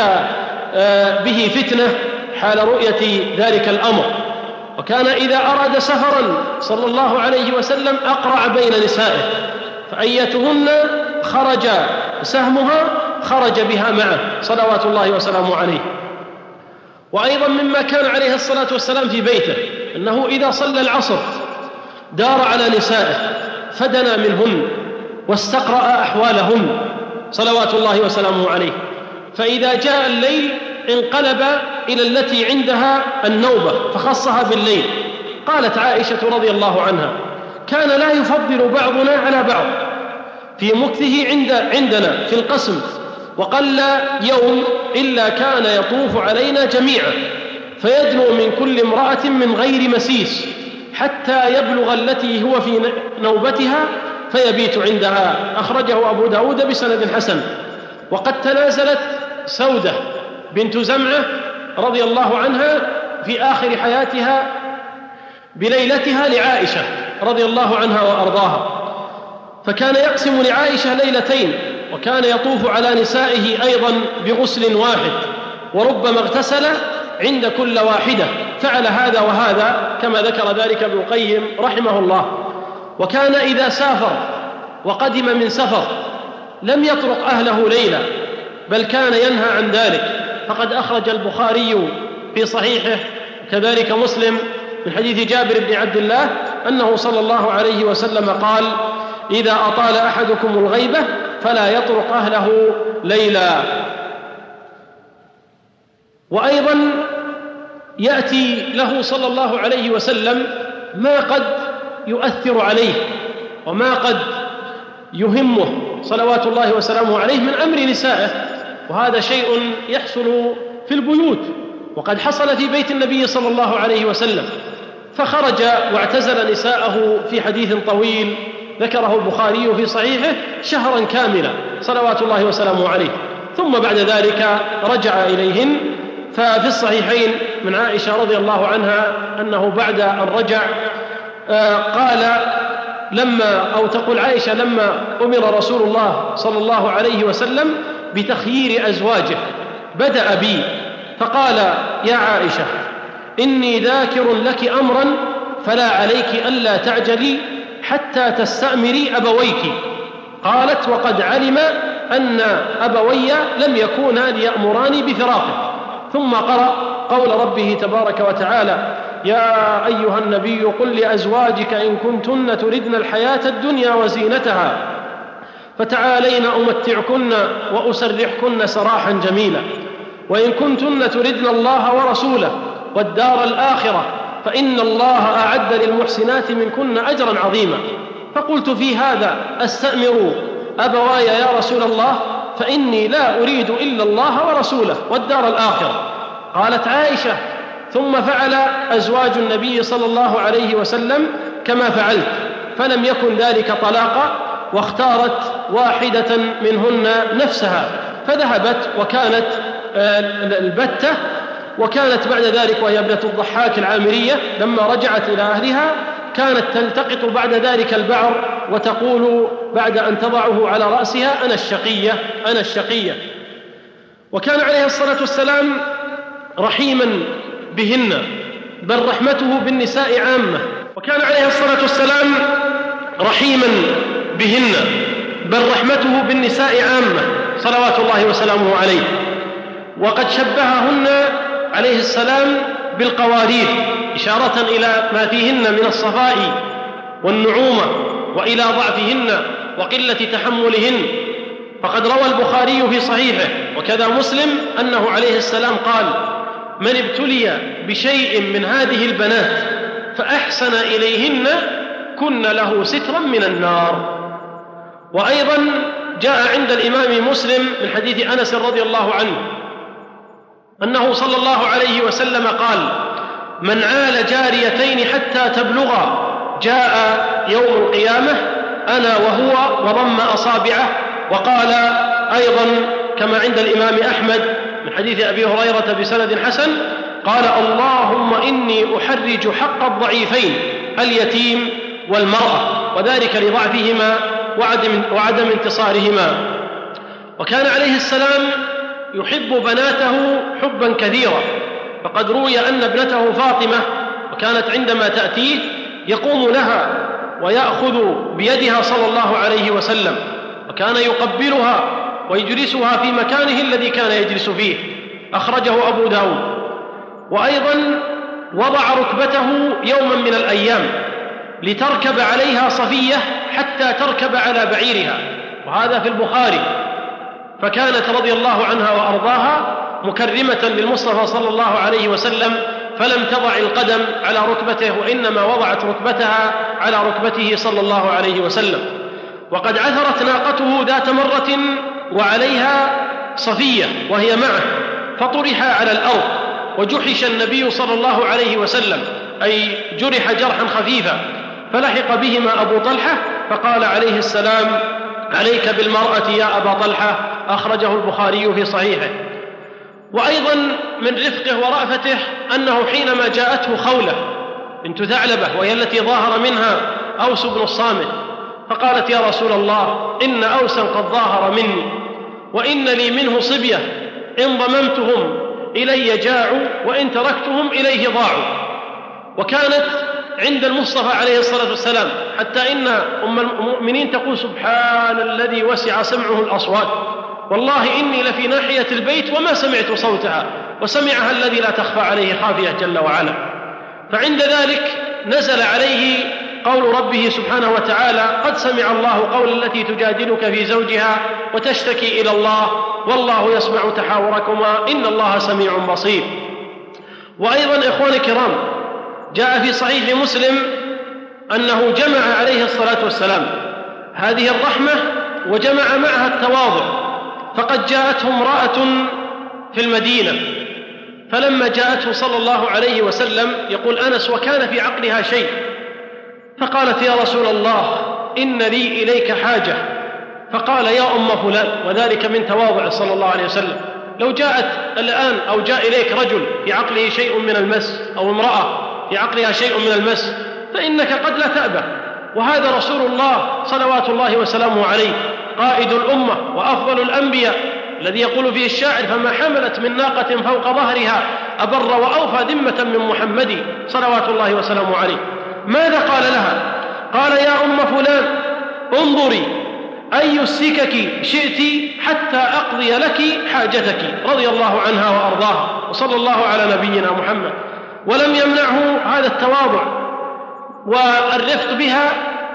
به فتنة حال رؤية ذلك الأمر. وكان إذا أراد سفرا صلى الله عليه وسلم أقرع بين نسائه، فأيتهن خرج سهمها خرج بها معه صلوات الله وسلامه عليه. وأيضا مما كان عليه الصلاة والسلام في بيته أنه إذا صلى العصر دار على نسائه فدنا منهن واستقرأ أحوالهن صلوات الله وسلامه عليه. فإذا جاء الليل انقلب إلى التي عندها النوبة فخصها بالليل. قالت عائشة رضي الله عنها: كان لا يفضل بعضنا على بعض في مكثه عندنا في القسم، وقل يوم إلا كان يطوف علينا جميعا فيدنو من كل امرأة من غير مسيس حتى يبلغ التي هو في نوبتها فيبيت عندها. أخرجه أبو داود بسند حسن. وقد تنازلت سودة بنت زمعة رضي الله عنها في آخر حياتها بليلتها لعائشة رضي الله عنها وأرضاها، فكان يقسم لعائشة ليلتين، وكان يطوف على نسائه أيضا بغسل واحد، وربما اغتسل عند كل واحدة، فعل هذا وهذا كما ذكر ذلك ابن القيم رحمه الله. وكان إذا سافر وقدم من سفر لم يطرق أهله ليلة، بل كان ينهى عن ذلك. فقد أخرج البخاري في صحيحه كذلك مسلم من حديث جابر بن عبد الله أنه صلى الله عليه وسلم قال: إذا أطال أحدكم الغيبة فلا يطرق أهله ليلا. وأيضا يأتي له صلى الله عليه وسلم ما قد يؤثر عليه وما قد يهمه صلوات الله وسلامه عليه من أمر نسائه، وهذا شيء يحصل في البيوت، وقد حصل في بيت النبي صلى الله عليه وسلم. فخرج واعتزل نساءه في حديث طويل ذكره البخاري في صحيحه شهرا كاملا صلوات الله وسلامه عليه، ثم بعد ذلك رجع إليهن. ففي الصحيحين من عائشة رضي الله عنها أنه بعد أن رجع قال تقول عائشة: لما أمر رسول الله صلى الله عليه وسلم بتخيير أزواجه بدأ بي فقال: يا عائشة إني ذاكر لك أمرا فلا عليك ألا تعجلي حتى تستأمري أبويك. قالت: وقد علم أن أبوي لم يكونا ليأمراني بفراقه. ثم قرأ قول ربه تبارك وتعالى: يا أيها النبي قل لأزواجك إن كنتن تردن الحياة الدنيا وزينتها فتعالين أمتعكن وأسرحكن سراحا جميلا، وإن كنتن تردن الله ورسوله والدار الآخرة فإن الله أعد للمحسنات منكن أجرا عظيما. فقلت في هذا: أستأمر أبواي يا رسول الله؟ فإني لا أريد إلا الله ورسوله والدار الآخرة. قالت عائشة: ثم فعل أزواج النبي صلى الله عليه وسلم كما فعلت، فلم يكن ذلك طلاقا، واختارت واحدة منهن نفسها فذهبت وكانت البتة. وكانت بعد ذلك وهي ابنة الضحاك العامرية لما رجعت إلى أهلها كانت تلتقط بعد ذلك البعر وتقول بعد أن تضعه على رأسها: أنا الشقية أنا الشقية. وكان عليه الصلاة والسلام رحيما بهن، بل رحمته بالنساء عامة. وكان عليه الصلاة والسلام رحيما بهن، بل رحمته بالنساء عامة صلوات الله وسلامه عليه. وقد شبههن عليه السلام بالقوارير، إشارة إلى ما فيهن من الصفاء والنعومة وإلى ضعفهن وقلة تحملهن. فقد روى البخاري في صحيحه وكذا مسلم أنه عليه السلام قال: من ابتلي بشيء من هذه البنات فأحسن إليهن كن له سترا من النار. وأيضا جاء عند الإمام مسلم من حديث أنس رضي الله عنه أنه صلى الله عليه وسلم قال: من عال جاريتين حتى تبلغا جاء يوم القيامة أنا وهو وضم أصابعه. وقال أيضا كما عند الإمام أحمد من حديث أبي هريرة بسند حسن قال: اللهم إني أحرج حق الضعيفين اليتيم والمرأة، وذلك لضعفهما وعدم انتصارهما. وكان عليه السلام يحب بناته حبا كثيرا، فقد روي أن ابنته فاطمة وكانت عندما تأتيه يقوم لها ويأخذ بيدها صلى الله عليه وسلم، وكان يقبلها ويجلسها في مكانه الذي كان يجلس فيه، أخرجه أبو داود. وأيضا وضع ركبته يوما من الأيام لتركب عليها صفية حتى تركب على بعيرها، وهذا في البخاري. فكانت رضي الله عنها وأرضاها مكرمة للمصطفى صلى الله عليه وسلم، فلم تضع القدم على ركبته وإنما وضعت ركبتها على ركبته صلى الله عليه وسلم. وقد عثرت ناقته ذات مرة وعليها صفية وهي معه، فطرح على الأرض وجحش النبي صلى الله عليه وسلم، أي جرح جرحا خفيفا، فلحق بهما أبو طلحة فقال عليه السلام: عليك بالمرأة يا أبا طلحة، أخرجه البخاري في صحيحه. وأيضا من رفقه ورأفته أنه حينما جاءته خولة بنت ثعلبة وهي التي ظاهر منها أوس بن الصامت، فقالت: يا رسول الله إن أوسا قد ظاهر مني وإن لي منه صبية، إن ضممتهم إلي جاعوا وإن تركتهم إليه ضاعوا. وكانت عند المصطفى عليه الصلاة والسلام حتى إن أم المؤمنين تقول: سبحان الذي وسع سمعه الأصوات، والله إني لفي ناحية البيت وما سمعت صوتها، وسمعها الذي لا تخفى عليه خافية جل وعلا. فعند ذلك نزل عليه قول ربه سبحانه وتعالى: قد سمع الله قول التي تجادلك في زوجها وتشتكي إلى الله والله يسمع تحاوركما إن الله سميع بصير. وأيضا إخواني الكرام، جاء في صحيح مسلم أنه جمع عليه الصلاة والسلام هذه الرحمة وجمع معها التواضع. فقد جاءته امرأة في المدينة، فلما جاءته صلى الله عليه وسلم يقول أنس: وكان في عقلها شيء، فقالت: يا رسول الله إن لي إليك حاجة. فقال: يا أم فلان، وذلك من تواضع صلى الله عليه وسلم. لو جاءت الآن أو جاء إليك رجل في عقله شيء من المس أو امرأة في عقلها شيء من المس فإنك قد لا تأبه، وهذا رسول الله صلوات الله وسلامه عليه قائد الأمة وأفضل الأنبياء الذي يقول فيه الشاعر: فما حملت من ناقة فوق ظهرها أبر وأوفى ذمة من محمد صلوات الله وسلامه عليه. ماذا قال لها؟ قال: يا أم فلان انظري أي السكك شئت حتى أقضي لك حاجتك، رضي الله عنها وأرضاها، وصلى الله على نبينا محمد. ولم يمنعه هذا التواضع والرفق بها،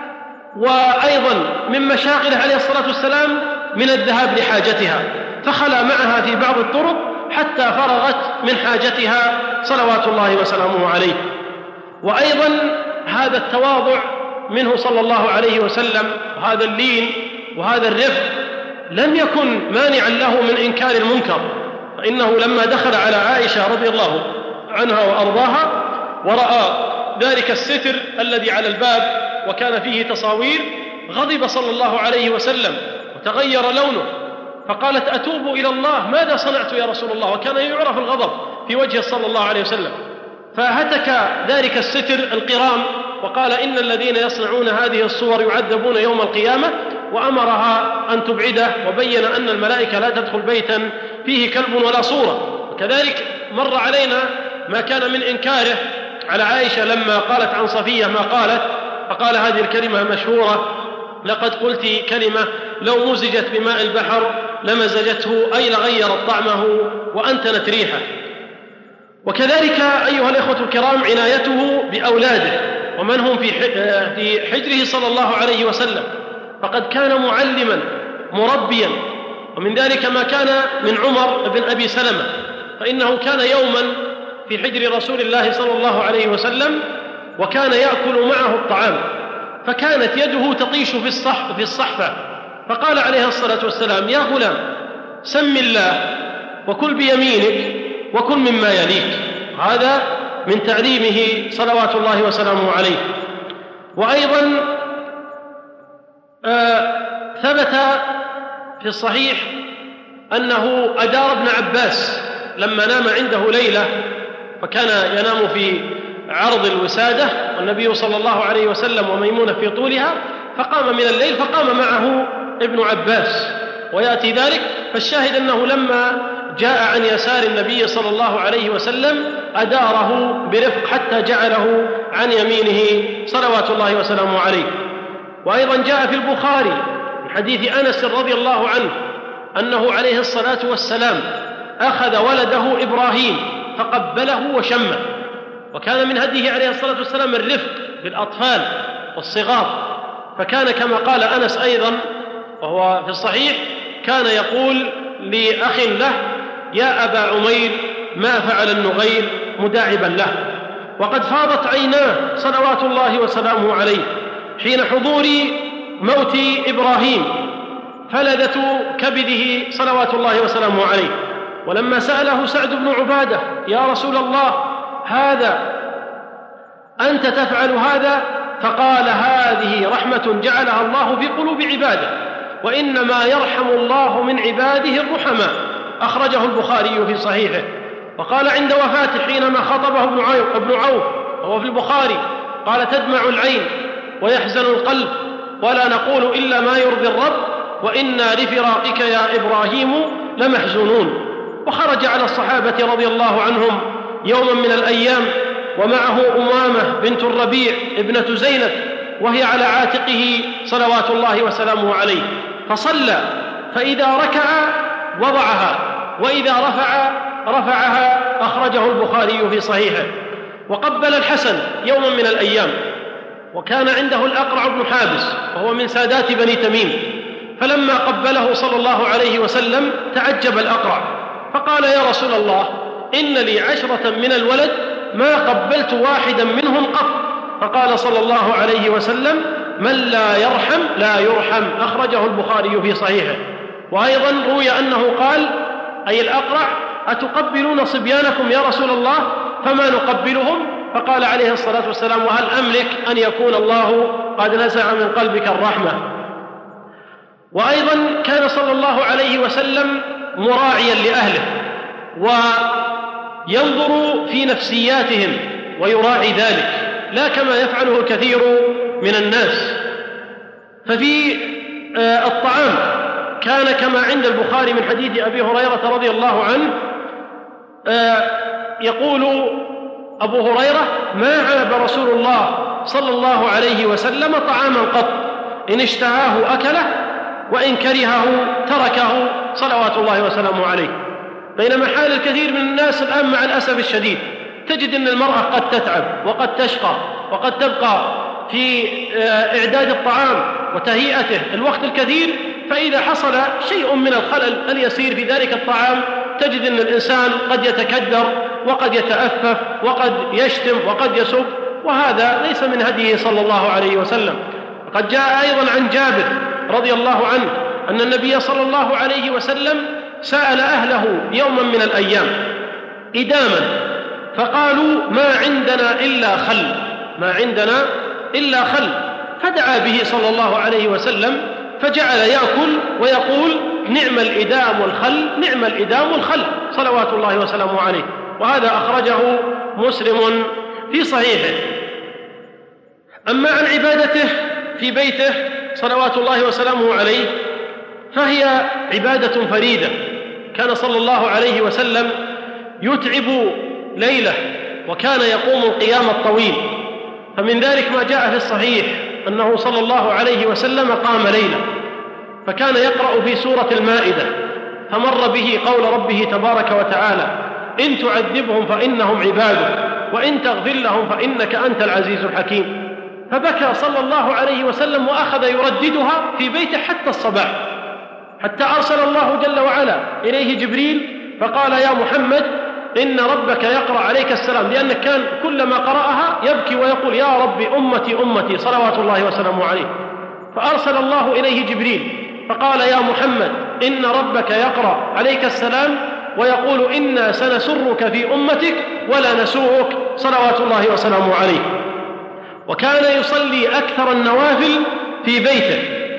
وأيضا من مشاغله عليه الصلاة والسلام من الذهاب لحاجتها، فخلى معها في بعض الطرق حتى فرغت من حاجتها صلوات الله وسلامه عليه. وأيضا هذا التواضع منه صلى الله عليه وسلم، وهذا اللين وهذا الرفق لم يكن مانعا له من إنكار المنكر، فإنه لما دخل على عائشة رضي الله عنها وأرضاها ورأى ذلك الستر الذي على الباب وكان فيه تصاوير، غضب صلى الله عليه وسلم وتغير لونه، فقالت: أتوب إلى الله، ماذا صنعت يا رسول الله؟ وكان يعرف الغضب في وجه صلى الله عليه وسلم. فهتك ذلك الستر القرام وقال إن الذين يصنعون هذه الصور يعذبون يوم القيامة، وأمرها أن تبعده، وبين أن الملائكة لا تدخل بيتا فيه كلب ولا صورة. وكذلك مر علينا ما كان من إنكاره على عائشة لما قالت عن صفية ما قالت، فقال هذه الكلمة مشهورة: لقد قلت كلمة لو مزجت بماء البحر لمزجته، أي لغيرت طعمه وأنتنت ريحه. وكذلك أيها الإخوة الكرام عنايته بأولاده ومن هم في حجره صلى الله عليه وسلم، فقد كان معلما مربيا. ومن ذلك ما كان من عمر بن أبي سلمة، فإنه كان يوما في حجر رسول الله صلى الله عليه وسلم وكان يأكل معه الطعام، فكانت يده تطيش في الصحفة، فقال عليه الصلاة والسلام: يا غلام سم الله وكل بيمينك وكل مما يليك. هذا من تعليمه صلوات الله وسلامه عليه. وأيضا ثبت في الصحيح أنه أدار ابن عباس لما نام عنده ليلة، فكان ينام في عرض الوسادة والنبي صلى الله عليه وسلم وميمونة في طولها، فقام من الليل فقام معه ابن عباس ويأتي ذلك. فالشاهد أنه لما جاء عن يسار النبي صلى الله عليه وسلم أداره برفق حتى جعله عن يمينه صلوات الله وسلامه عليه. وأيضا جاء في البخاري من حديث أنس رضي الله عنه أنه عليه الصلاة والسلام أخذ ولده إبراهيم فقبله وشمه، وكان من هديه عليه الصلاة والسلام الرفق بالأطفال والصغار. فكان كما قال أنس أيضا وهو في الصحيح كان يقول لأخ له: يا أبا عمير ما فعل النغير، مداعبا له. وقد فاضت عيناه صلوات الله وسلامه عليه حين حضور موت إبراهيم، فلذة كبده صلوات الله وسلامه عليه. ولما سأله سعد بن عبادة: يا رسول الله هذا أنت تفعل هذا؟ فقال: هذه رحمة جعلها الله في قلوب عباده، وإنما يرحم الله من عباده الرحماء. أخرجه البخاري في صحيحه. وقال عند وفاته حينما خطبه ابن عوف وهو في البخاري قال: تدمع العين ويحزن القلب ولا نقول إلا ما يرضي الرب، وإنا لفراقك يا إبراهيم لمحزونون. وخرج على الصحابة رضي الله عنهم يوما من الأيام ومعه أمامة بنت الربيع ابنة زينب وهي على عاتقه صلوات الله وسلامه عليه، فصلى فإذا ركع وضعها وإذا رفعها. أخرجه البخاري في صحيحه. وقبل الحسن يوما من الأيام وكان عنده الأقرع بن حابس وهو من سادات بني تميم، فلما قبله صلى الله عليه وسلم تعجب الأقرع فقال: يا رسول الله إن لي 10 من الولد ما قبلت واحدا منهم قط. فقال صلى الله عليه وسلم: من لا يرحم لا يرحم. أخرجه البخاري في صحيحه. وأيضا روي أنه قال أي الأقرع: أتقبلون صبيانكم يا رسول الله؟ فما نقبلهم. فقال عليه الصلاة والسلام: وهل أملك أن يكون الله قد نزع من قلبك الرحمة. وأيضا كان صلى الله عليه وسلم مراعيا لأهله وينظر في نفسياتهم ويراعي ذلك، لا كما يفعله الكثير من الناس. ففي الطعام كان كما عند البخاري من حديث أبي هريرة رضي الله عنه يقول أبو هريرة: ما عاب رسول الله صلى الله عليه وسلم طعاما قط، إن اشتهاه أكله وإن كرهه تركه صلوات الله وسلامه عليه. بينما حال الكثير من الناس الآن مع الأسف الشديد تجد أن المرأة قد تتعب وقد تشقى وقد تبقى في إعداد الطعام وتهيئته الوقت الكثير، فإذا حصل شيء من الخلل اليسير في ذلك الطعام تجد أن الإنسان قد يتكدر وقد يتأفف وقد يشتم وقد يسب، وهذا ليس من هديه صلى الله عليه وسلم. وقد جاء أيضا عن جابر رضي الله عنه أن النبي صلى الله عليه وسلم سأل أهله يوما من الأيام إداما فقالوا: ما عندنا إلا خل، فدعا به صلى الله عليه وسلم فجعل يأكل ويقول: نعم الإدام والخل صلوات الله وسلامه عليه. وهذا أخرجه مسلم في صحيحه. أما عن عبادته في بيته صلوات الله وسلامه عليه فهي عبادة فريدة. كان صلى الله عليه وسلم يتعب ليله وكان يقوم القيام الطويل، فمن ذلك ما جاء في الصحيح أنه صلى الله عليه وسلم قام ليلة فكان يقرأ في سورة المائدة فمر به قول ربه تبارك وتعالى: إن تعذبهم فإنهم عبادك وإن تغفر لهم فإنك أنت العزيز الحكيم. فبكى صلى الله عليه وسلم وأخذ يرددها في بيته حتى الصباح، حتى أرسل الله جل وعلا إليه جبريل فقال: يا محمد إن ربك يقرأ عليك السلام، لأنه كان كلما قرأها يبكي ويقول: يا رب أمتي أمتي صلوات الله وسلامه عليه. فأرسل الله إليه جبريل فقال: يا محمد إن ربك يقرأ عليك السلام ويقول: إنا سنسرك في أمتك ولا نسوءك صلوات الله وسلامه عليه. وكان يصلي أكثر النوافل في بيته.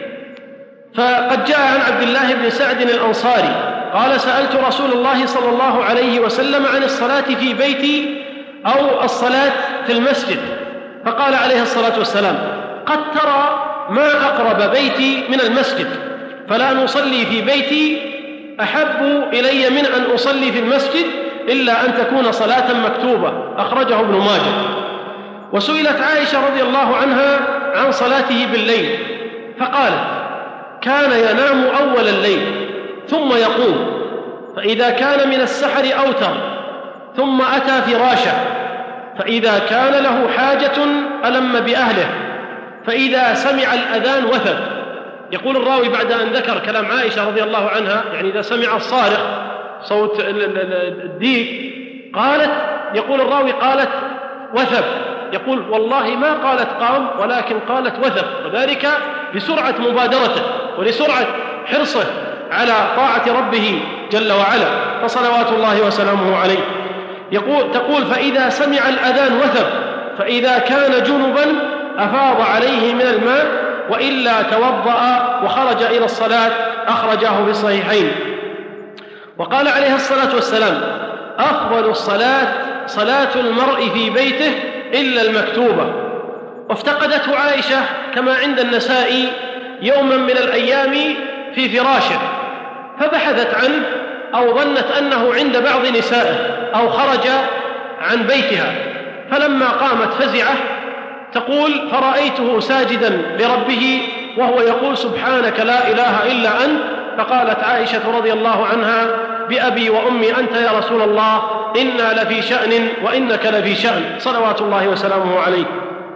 فقد جاء عن عبد الله بن سعد الأنصاري قال: سألت رسول الله صلى الله عليه وسلم عن الصلاة في بيتي أو الصلاة في المسجد، فقال عليه الصلاة والسلام: قد ترى ما أقرب بيتي من المسجد، فلا نصلي في بيتي أحب إلي من أن أصلي في المسجد إلا أن تكون صلاة مكتوبة، أخرجه ابن ماجه. وسئلت عائشة رضي الله عنها عن صلاته بالليل فقالت: كان ينام أول الليل ثم يقوم، فإذا كان من السحر أوتر ثم أتى فراشه، فإذا كان له حاجة ألم بأهله، فإذا سمع الأذان وثب. يقول الراوي بعد أن ذكر كلام عائشة رضي الله عنها، يعني إذا سمع الصارخ صوت الديك قالت، يقول الراوي قالت وثب، يقول والله ما قالت قام ولكن قالت وثب، وذلك لسرعة مبادرته ولسرعة حرصه على طاعة ربه جل وعلا، فصلوات الله وسلامه عليه. تقول: فإذا سمع الأذان وثب، فإذا كان جنبا أفاض عليه من الماء، وإلا توضأ وخرج إلى الصلاة، أخرجاه في الصحيحين. وقال عليه الصلاة والسلام: أفضل الصلاة صلاة المرء في بيته إلا المكتوبة. وافتقدته عائشة كما عند النسائي يوما من الأيام في فراشه، فبحثت عنه أو ظنت أنه عند بعض نسائه أو خرج عن بيتها، فلما قامت فزعة تقول: فرأيته ساجدا لربه وهو يقول: سبحانك لا إله إلا أنت. فقالت عائشة رضي الله عنها: بأبي وأمي أنت يا رسول الله، إنا لفي شأن وإنك لفي شأن، صلوات الله وسلامه عليه.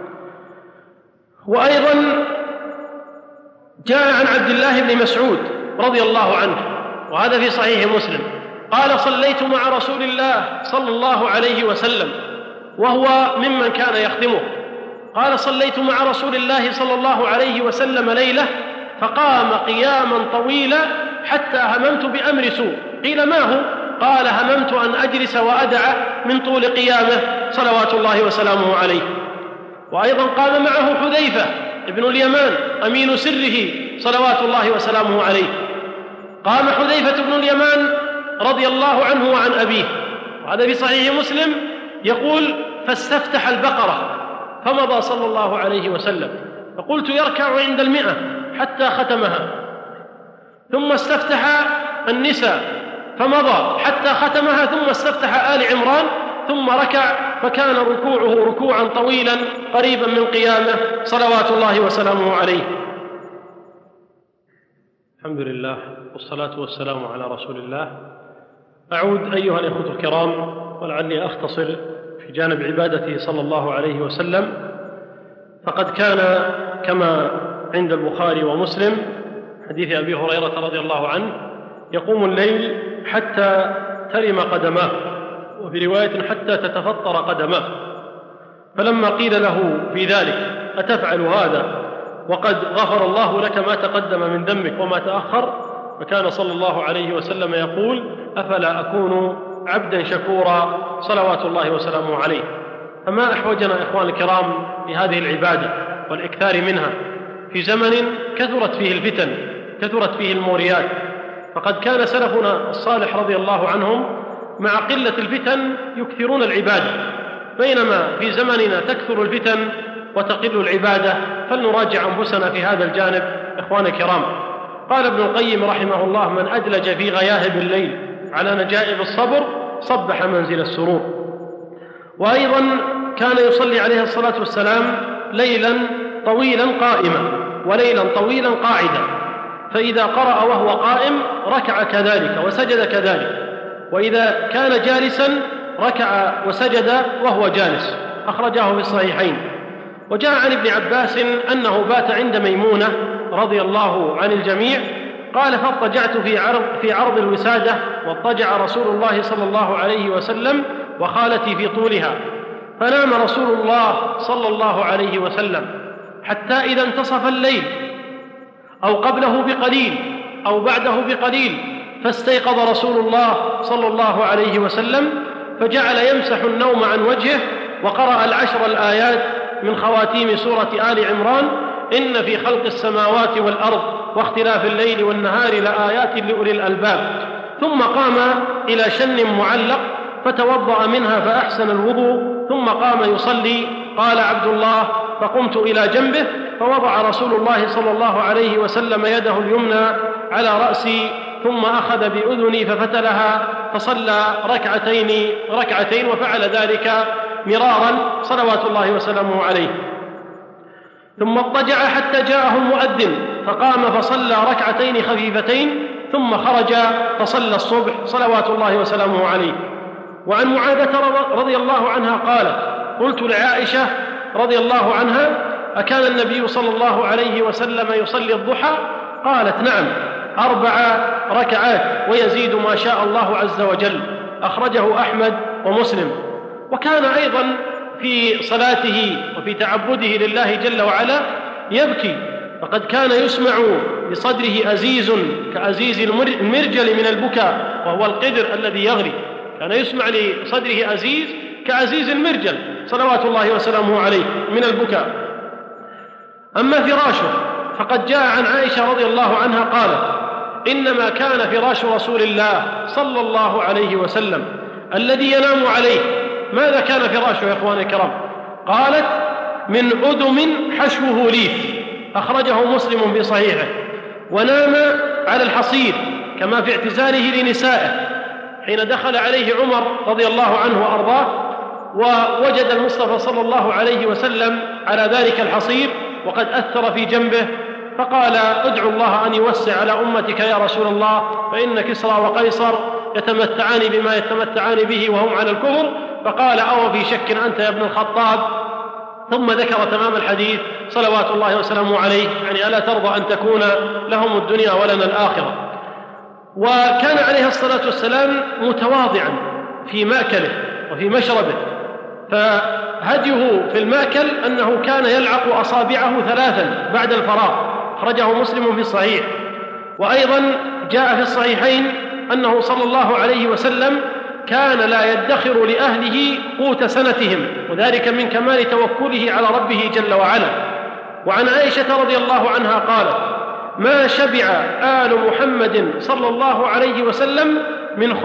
وأيضا جاء عن عبد الله بن مسعود رضي الله عنه، وهذا في صحيح مسلم، قال: صليت مع رسول الله صلى الله عليه وسلم وهو ممن كان يخدمه، قال: صليت مع رسول الله صلى الله عليه وسلم ليلة فقام قياما طويلا حتى هممت بأمر سوء. قيل: ما هو؟ قال: هممت أن أجلس وأدع من طول قيامه صلوات الله وسلامه عليه. وأيضا قام معه حذيفة ابن اليمان أمين سره صلوات الله وسلامه عليه. قام حذيفة بن اليمان رضي الله عنه وعن أبيه، وهذا في صحيح مسلم، يقول: فاستفتح البقرة فمضى صلى الله عليه وسلم، فقلت: يركع عند 100 حتى ختمها، ثم استفتح النساء فمضى حتى ختمها، ثم استفتح آل عمران ثم ركع، فكان ركوعه ركوعا طويلا قريبا من قيامه صلوات الله وسلامه عليه. الحمد لله والصلاة والسلام على رسول الله. أعود أيها الإخوة الكرام، ولعلي أختصر في جانب عبادته صلى الله عليه وسلم. فقد كان كما عند البخاري ومسلم حديث أبي هريرة رضي الله عنه يقوم الليل حتى ترم قدماه، وفي رواية حتى تتفطر قدماه. فلما قيل له في ذلك: أتفعل هذا وقد غفر الله لك ما تقدم من ذنبك وما تأخر؟ فكان صلى الله عليه وسلم يقول: أفلا أكون عبدا شكورا صلوات الله وسلامه عليه. فما أحوجنا إخوان الكرام لهذه العبادة والإكثار منها في زمن كثرت فيه الفتن، كثرت فيه الموريات. فقد كان سلفنا الصالح رضي الله عنهم مع قلة الفتن يكثرون العبادة، بينما في زمننا تكثر الفتن وتقل العبادة، فلنراجع أنفسنا في هذا الجانب إخواني الكرام. قال ابن القيم رحمه الله: من أدلج في غياهب الليل على نجائب الصبر صبح منزل السرور. وأيضا كان يصلي عليه الصلاة والسلام ليلا طويلا قائما وليلا طويلا قاعدا، فإذا قرأ وهو قائم ركع كذلك وسجد كذلك، وإذا كان جالسا ركع وسجد وهو جالس، أخرجاه في الصحيحين. وجاء عن ابن عباس أنه بات عند ميمونة رضي الله عن الجميع، قال: فاضطجعت في عرض الوسادة، واضطجع رسول الله صلى الله عليه وسلم وخالتي في طولها، فنام رسول الله صلى الله عليه وسلم حتى إذا انتصف الليل أو قبله بقليل أو بعده بقليل، فاستيقظ رسول الله صلى الله عليه وسلم فجعل يمسح النوم عن وجهه، وقرأ 10 الآيات من خواتيم سورة آل عمران: إن في خلق السماوات والأرض واختلاف الليل والنهار لآيات لأولي الألباب. ثم قام إلى شن معلق فتوضأ منها فأحسن الوضوء، ثم قام يصلي. قال عبد الله: فقمت إلى جنبه فوضع رسول الله صلى الله عليه وسلم يده اليمنى على رأسي، ثم أخذ بأذني ففتلها، فصلى ركعتين وفعل ذلك مرارا صلوات الله وسلامه عليه. ثم اضطجع حتى جاءه المؤذن فقام فصلى ركعتين خفيفتين، ثم خرج فصلى الصبح صلوات الله وسلامه عليه. وعن معاذة رضي الله عنها قالت: قلت لعائشة رضي الله عنها: أكان النبي صلى الله عليه وسلم يصلي الضحى؟ قالت: نعم، 4 ركعات ويزيد ما شاء الله عز وجل. أخرجه أحمد ومسلم. وكان أيضا في صلاته وفي تعبده لله جل وعلا يبكي، فقد كان يسمع لصدره أزيز كأزيز المرجل من البكاء، وهو القدر الذي يغلي، كان يسمع لصدره أزيز كأزيز المرجل صلوات الله وسلامه عليه من البكاء. أما فراشه فقد جاء عن عائشة رضي الله عنها قالت: إنما كان فراش رسول الله صلى الله عليه وسلم الذي ينام عليه. ماذا كان فراشه يا إخواني الكرام؟ قالت: من أدم حشوه ليف. أخرجه مسلم في صحيحه. ونام على الحصير كما في اعتزاله لنسائه، حين دخل عليه عمر رضي الله عنه وأرضاه ووجد المصطفى صلى الله عليه وسلم على ذلك الحصير وقد أثر في جنبه، فقال: ادعو الله أن يوسع على أمتك يا رسول الله، فإن كسرى وقيصر يتمتعان بما يتمتعان به وهم على الكفر. فقال: أو في شك أنت يا ابن الخطاب؟ ثم ذكر تمام الحديث صلوات الله وسلامه عليه، يعني ألا ترضى أن تكون لهم الدنيا ولنا الآخرة. وكان عليه الصلاة والسلام متواضعا في مأكله وفي مشربه، فهديه في المأكل أنه كان يلعق أصابعه 3 بعد الفراغ. أخرجه مسلم في الصحيح. وأيضا جاء في الصحيحين أنه صلى الله عليه وسلم كان لا يدخر لأهله قوت سنتهم، وذلك من كمال توكله على ربه جل وعلا. وعن عائشة رضي الله عنها قالت: ما شبع آل محمد صلى الله عليه وسلم من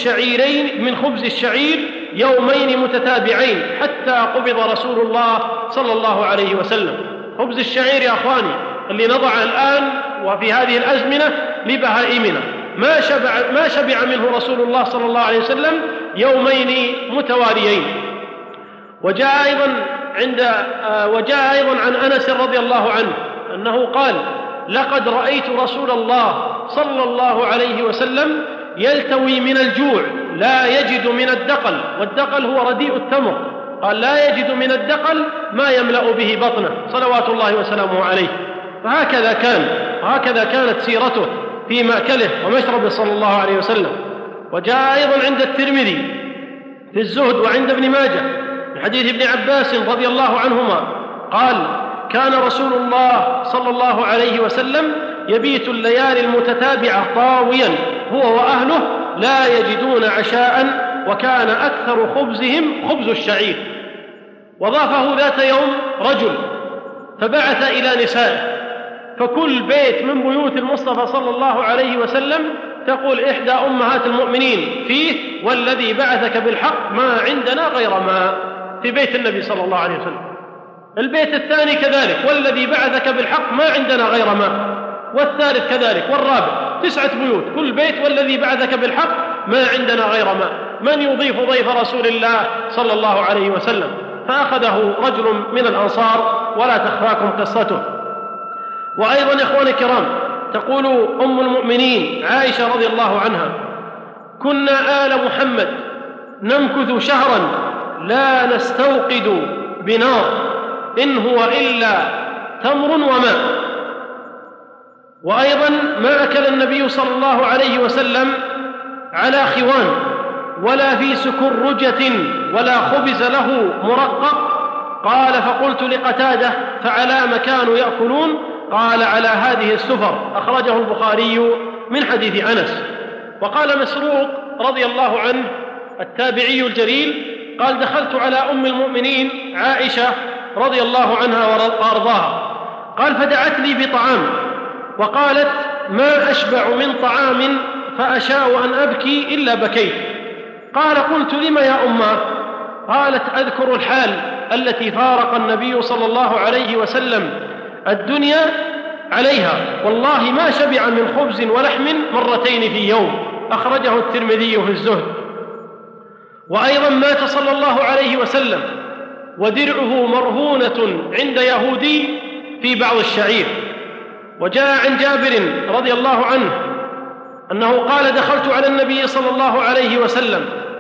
خبز الشعير يومين متتابعين حتى قبض رسول الله صلى الله عليه وسلم. خبز الشعير يا أخواني اللي نضع الآن وفي هذه الأزمنة لبهائمنا، ما شبع منه رسول الله صلى الله عليه وسلم يومين متواليين. وجاء أيضا عن أنس رضي الله عنه أنه قال: لقد رأيت رسول الله صلى الله عليه وسلم يلتوي من الجوع لا يجد من الدقل، والدقل هو رديء التمر، قال: لا يجد من الدقل ما يملأ به بطنه صلوات الله وسلامه عليه. وهكذا كانت سيرته في مأكله ومشربه صلى الله عليه وسلم. وجاء أيضا عند الترمذي في الزهد وعند ابن ماجه من حديث ابن عباس رضي الله عنهما قال: كان رسول الله صلى الله عليه وسلم يبيت الليالي المتتابعة طاويا هو وأهله لا يجدون عشاء، وكان أكثر خبزهم خبز الشعير. وضافه ذات يوم رجل فبعث إلى نسائه، فكل بيت من بيوت المصطفى صلى الله عليه وسلم تقول إحدى أمهات المؤمنين فيه: والذي بعثك بالحق ما عندنا غير ما في بيت النبي صلى الله عليه وسلم. البيت الثاني كذلك: والذي بعثك بالحق ما عندنا غير ماء. والثالث كذلك، والرابع، 9 بيوت، كل بيت والذي بعثك بالحق ما عندنا غير ماء. من يضيف ضيف رسول الله صلى الله عليه وسلم؟ فأخذه رجل من الأنصار ولا تخفاكم قصته. وأيضا إخواني الكرام، تقول أم المؤمنين عائشة رضي الله عنها: كنا آل محمد نمكث شهرا لا نستوقد بنار إن هو إلا تمر وماء. وأيضا ما أكل النبي صلى الله عليه وسلم على خوان ولا في سكرجة ولا خبز له مرقق. قال: فقلت لقتادة: فعلى ما كانوا يأكلون؟ قال: على هذه السفر. أخرجه البخاري من حديث أنس. وقال مسروق رضي الله عنه التابعي الجليل قال: دخلت على أم المؤمنين عائشة رضي الله عنها وأرضاها، قال: فدعت لي بطعام وقالت: ما أشبع من طعام فأشاء أن أبكي إلا بكيت. قال: قلت: لم يا أمه؟ قالت: أذكر الحال التي فارق النبي صلى الله عليه وسلم الدنيا عليها، والله ما شبع من خبز ولحم مرتين في يوم. أخرجه الترمذي في الزهد. وأيضا مات صلى الله عليه وسلم ودرعه مرهونة عند يهودي في بعض الشعير. وجاء عن جابر رضي الله عنه أنه قال: دخلت على النبي صلى الله عليه وسلم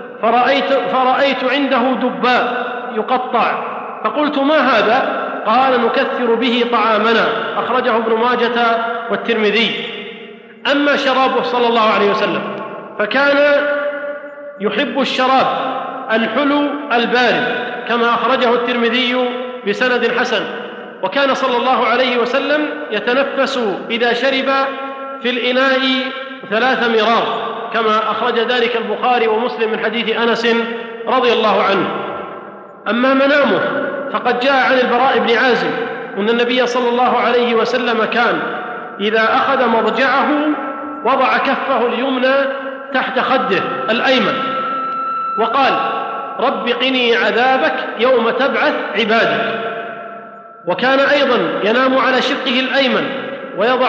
فرأيت عنده دباء يقطع، فقلت: ما هذا؟ قال: نكثر به طعامنا. أخرجه ابن ماجة والترمذي. أما شرابه صلى الله عليه وسلم فكان يحب الشراب الحلو البارد كما أخرجه الترمذي بسند حسن. وكان صلى الله عليه وسلم يتنفس إذا شرب في الإناء 3 مرار كما أخرج ذلك البخاري ومسلم من حديث أنس رضي الله عنه. أما منامه فقد جاء عن البراء بن عازب أن النبي صلى الله عليه وسلم كان إذا أخذ مضجعه وضع كفه اليمنى تحت خده الأيمن وقال: رب قني عذابك يوم تبعث عبادك. وكان أيضا ينام على شقه الأيمن ويضع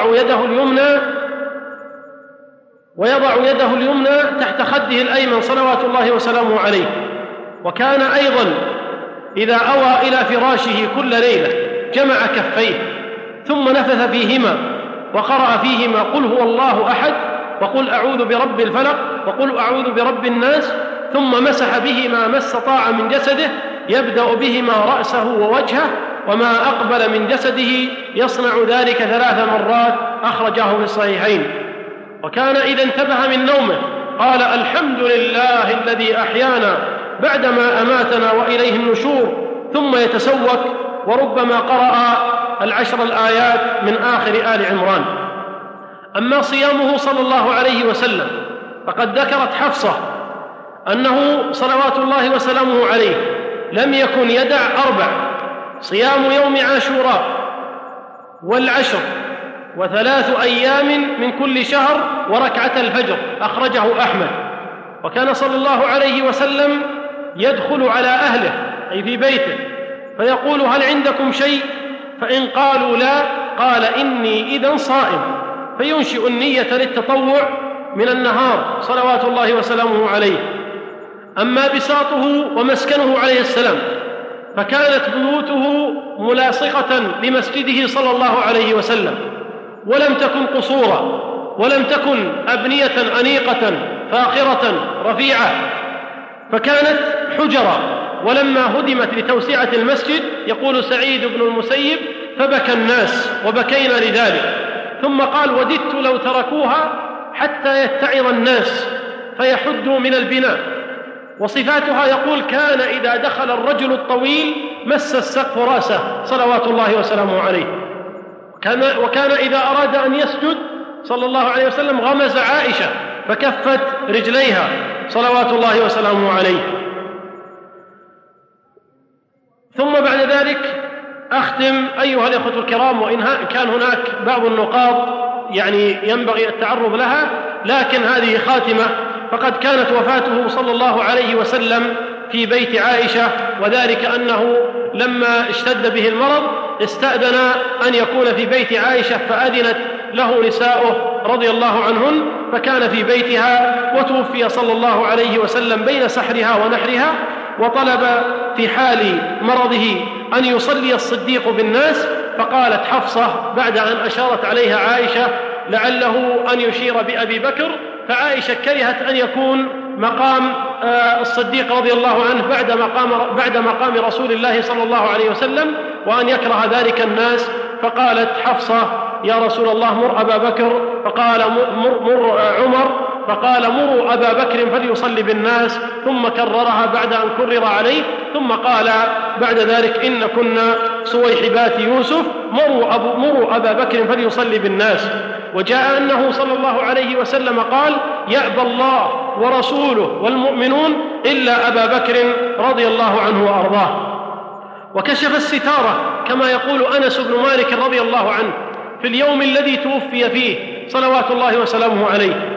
يده اليمنى تحت خده الأيمن صلوات الله وسلامه عليه. وكان أيضا إذا أوى إلى فراشه كل ليلة جمع كفيه ثم نفث فيهما وقرأ فيهما: قل هو الله أحد، وقل أعوذ برب الفلق، وقل أعوذ برب الناس، ثم مسح بهما ما استطاع من جسده، يبدأ بهما رأسه ووجهه وما أقبل من جسده، يصنع ذلك 3 مرات. أخرجه في الصحيحين. وكان إذا انتبه من نومه قال: الحمد لله الذي أحيانا بعدما أماتنا وإليه النشور، ثم يتسوك، وربما قرأ 10 الآيات من آخر آل عمران. أما صيامه صلى الله عليه وسلم فقد ذكرت حفصة أنه صلوات الله وسلامه عليه لم يكن يدع 4: صيام يوم عاشوراء والعشر و3 أيام من كل شهر وركعة الفجر. أخرجه أحمد. وكان صلى الله عليه وسلم يدخل على أهله أي في بيته فيقول: هل عندكم شيء؟ فإن قالوا لا قال: إني إذن صائم، فينشئ النية للتطوع من النهار صلوات الله وسلامه عليه. أما بساطه ومسكنه عليه السلام فكانت بيوته ملاصقة لمسجده صلى الله عليه وسلم، ولم تكن قصورا، ولم تكن أبنية أنيقة فاخرة رفيعة، فكانت حجرا. ولما هدمت لتوسعة المسجد يقول سعيد بن المسيب: فبكى الناس وبكينا لذلك، ثم قال: وددت لو تركوها حتى يتعظ الناس فيحدوا من البناء. وصفاتها يقول: كان إذا دخل الرجل الطويل مس السقف رأسه صلوات الله وسلامه عليه. وكان إذا أراد أن يسجد صلى الله عليه وسلم غمز عائشة فكفت رجليها صلوات الله وسلامه عليه. ثم بعد ذلك أختم أيها الأخوة الكرام، وإن كان هناك بعض النقاط ينبغي التعرض لها، لكن هذه خاتمة. فقد كانت وفاته صلى الله عليه وسلم في بيت عائشة، وذلك أنه لما اشتد به المرض استأذن أن يكون في بيت عائشة، فأذنت له نساؤه رضي الله عنهن، فكان في بيتها، وتوفي صلى الله عليه وسلم بين سحرها ونحرها. وطلب في حال مرضه أن يصلي الصديق بالناس، فقالت حفصة بعد أن أشارت عليها عائشة لعله أن يشير بأبي بكر، فعائشة كرهت أن يكون مقام الصديق رضي الله عنه بعد مقام رسول الله صلى الله عليه وسلم، وأن يكره ذلك الناس، فقالت حفصة يا رسول الله مر أبا بكر، فقال مر عمر، فقال مروا أبا بكر فليصلي بالناس، ثم كررها بعد أن كرر عليه، ثم قال بعد ذلك إن كنا سويحبات يوسف، مروا أبا بكر فليصلي بالناس. وجاء أنه صلى الله عليه وسلم قال يأبى الله ورسوله والمؤمنون إلا أبا بكر رضي الله عنه وأرضاه. وكشف الستارة كما يقول أنس بن مالك رضي الله عنه في اليوم الذي توفي فيه صلوات الله وسلامه عليه،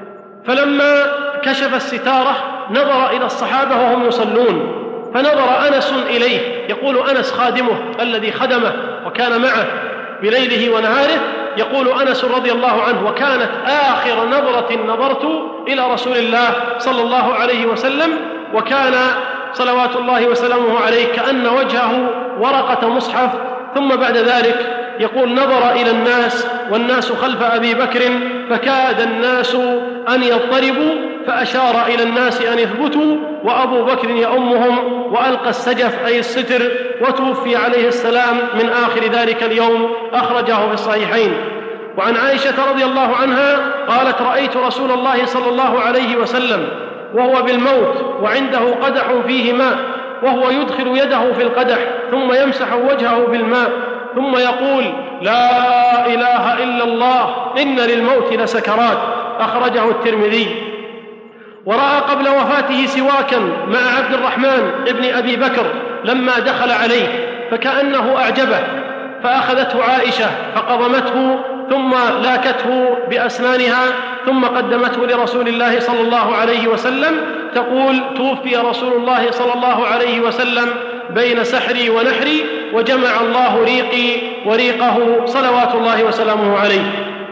فلما كشف الستارة نظر إلى الصحابة وهم يصلون، فنظر أنس إليه، يقول أنس خادمه الذي خدمه وكان معه بليله ونهاره، يقول أنس رضي الله عنه وكانت آخر نظرة نظرت إلى رسول الله صلى الله عليه وسلم، وكان صلوات الله وسلامه عليه كأن وجهه ورقة مصحف. ثم بعد ذلك يقول نظر إلى الناس والناس خلف أبي بكر فكاد الناس أن يضطربوا، فأشار إلى الناس أن يثبتوا، وأبو بكر يؤمهم، وألقى السجف أي الستر، وتوفي عليه السلام من آخر ذلك اليوم، أخرجه في الصحيحين. وعن عائشة رضي الله عنها قالت رأيت رسول الله صلى الله عليه وسلم وهو بالموت وعنده قدح فيه ماء، وهو يدخل يده في القدح ثم يمسح وجهه بالماء ثم يقول لا إله إلا الله إن للموت لسكرات، أخرجه الترمذي. ورأى قبل وفاته سواكا مع عبد الرحمن ابن أبي بكر لما دخل عليه فكأنه أعجبه، فأخذته عائشة فقضمته ثم لاكته بأسنانها ثم قدمته لرسول الله صلى الله عليه وسلم، تقول توفي رسول الله صلى الله عليه وسلم بين سحري ونحري، وجمع الله ريقي وريقه صلوات الله وسلامه عليه.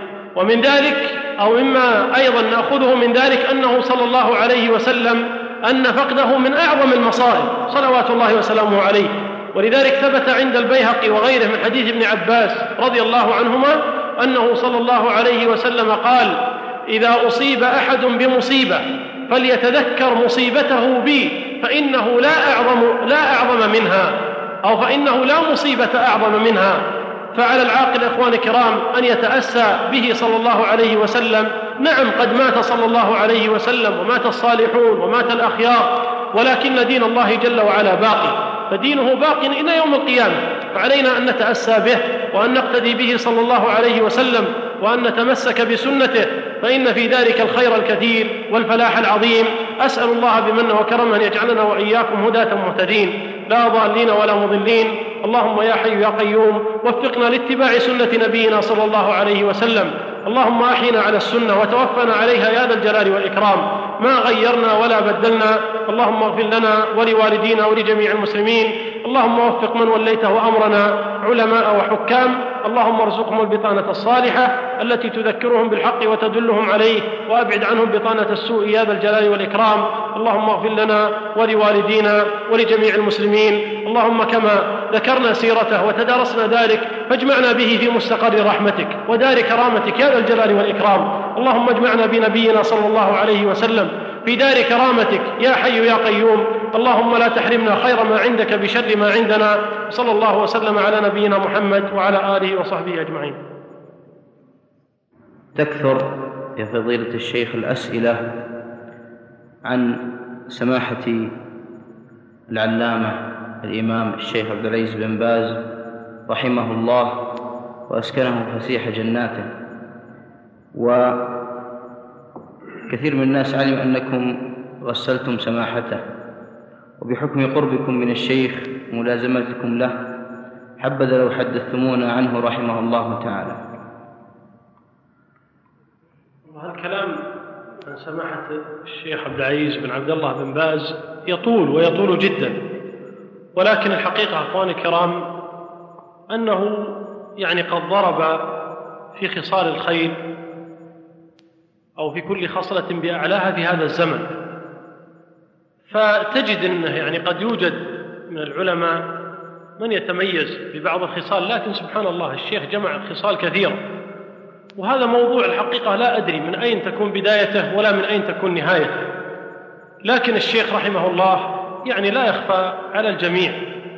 ومن ذلك أو مما أيضا نأخذه من ذلك أنه صلى الله عليه وسلم أن فقده من أعظم المصائب صلوات الله وسلامه عليه، ولذلك ثبت عند البيهقي وغيره من حديث ابن عباس رضي الله عنهما أنه صلى الله عليه وسلم قال إذا أصيب أحد بمصيبة فليتذكر مصيبته بي فإنه لا أعظم منها، أو فإنه لا مصيبة أعظم منها. فعلى العاقل إخواني الكرام أن يتأسى به صلى الله عليه وسلم. نعم قد مات صلى الله عليه وسلم ومات الصالحون ومات الأخيار، ولكن دين الله جل وعلا باقي، فدينه باق إلى يوم القيامة، فعلينا أن نتأسى به وأن نقتدي به صلى الله عليه وسلم وأن نتمسك بسنته، فإن في ذلك الخير الكثير والفلاح العظيم. أسأل الله بمنه وكرمه أن يجعلنا وإياكم هداة مهتدين لا ضالين ولا مضلين. اللهم يا حي يا قيوم وفقنا لاتباع سنة نبينا صلى الله عليه وسلم. اللهم أحينا على السنة وتوفنا عليها يا ذا الجلال والإكرام، ما غيرنا ولا بدلنا. اللهم اغفر لنا ولوالدينا ولجميع المسلمين. اللهم وفق من وليته أمرنا علماء وحكام، اللهم ارزقهم البطانة الصالحة التي تذكرهم بالحق وتدلهم عليه، وأبعد عنهم بطانة السوء يا ذا الجلال والإكرام. اللهم اغفر لنا ولوالدينا ولجميع المسلمين. اللهم كما ذكرنا سيرته وتدارسنا ذلك فاجمعنا به في مستقر رحمتك ودار كرامتك يا ذا الجلال والإكرام. اللهم اجمعنا بنبينا صلى الله عليه وسلم في دار كرامتك يا حي يا قيوم. اللهم لا تحرمنا خير ما عندك بشر ما عندنا. صلى الله وسلم على نبينا محمد وعلى آله وصحبه أجمعين. تكثر يا فضيلة الشيخ الأسئلة عن سماحة العلامة الإمام الشيخ عبد العزيز بن باز رحمه الله وأسكنه فسيح جناته، وكثير من الناس علم أنكم غسلتم سماحته، وبحكم قربكم من الشيخ ملازمتكم له حبذا لو حدثتمونا عنه رحمه الله تعالى. الكلام عن سماحة الشيخ عبد العزيز بن عبد الله بن باز يطول ويطول جدا، ولكن الحقيقة أخواني الكرام أنه يعني قد ضرب في خصال الخير أو في كل خصلة بأعلاها في هذا الزمن. فتجد أنه يعني قد يوجد من العلماء من يتميز ببعض الخصال، لكن سبحان الله الشيخ جمع خصال كثيرة، وهذا موضوع الحقيقة لا أدري من أين تكون بدايته ولا من أين تكون نهايته، لكن الشيخ رحمه الله يعني لا يخفى على الجميع.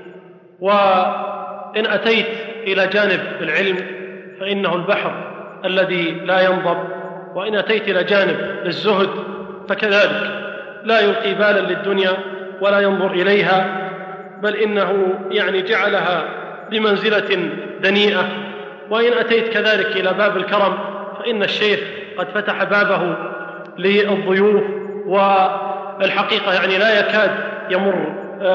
وإن أتيت إلى جانب العلم فإنه البحر الذي لا ينضب، وإن أتيت إلى جانب الزهد فكذلك لا يلقي بالا للدنيا ولا ينظر إليها، بل إنه يعني جعلها بمنزلة دنيئة. وإن أتيت كذلك إلى باب الكرم فإن الشيخ قد فتح بابه للضيوف، والحقيقة يعني لا يكاد يمر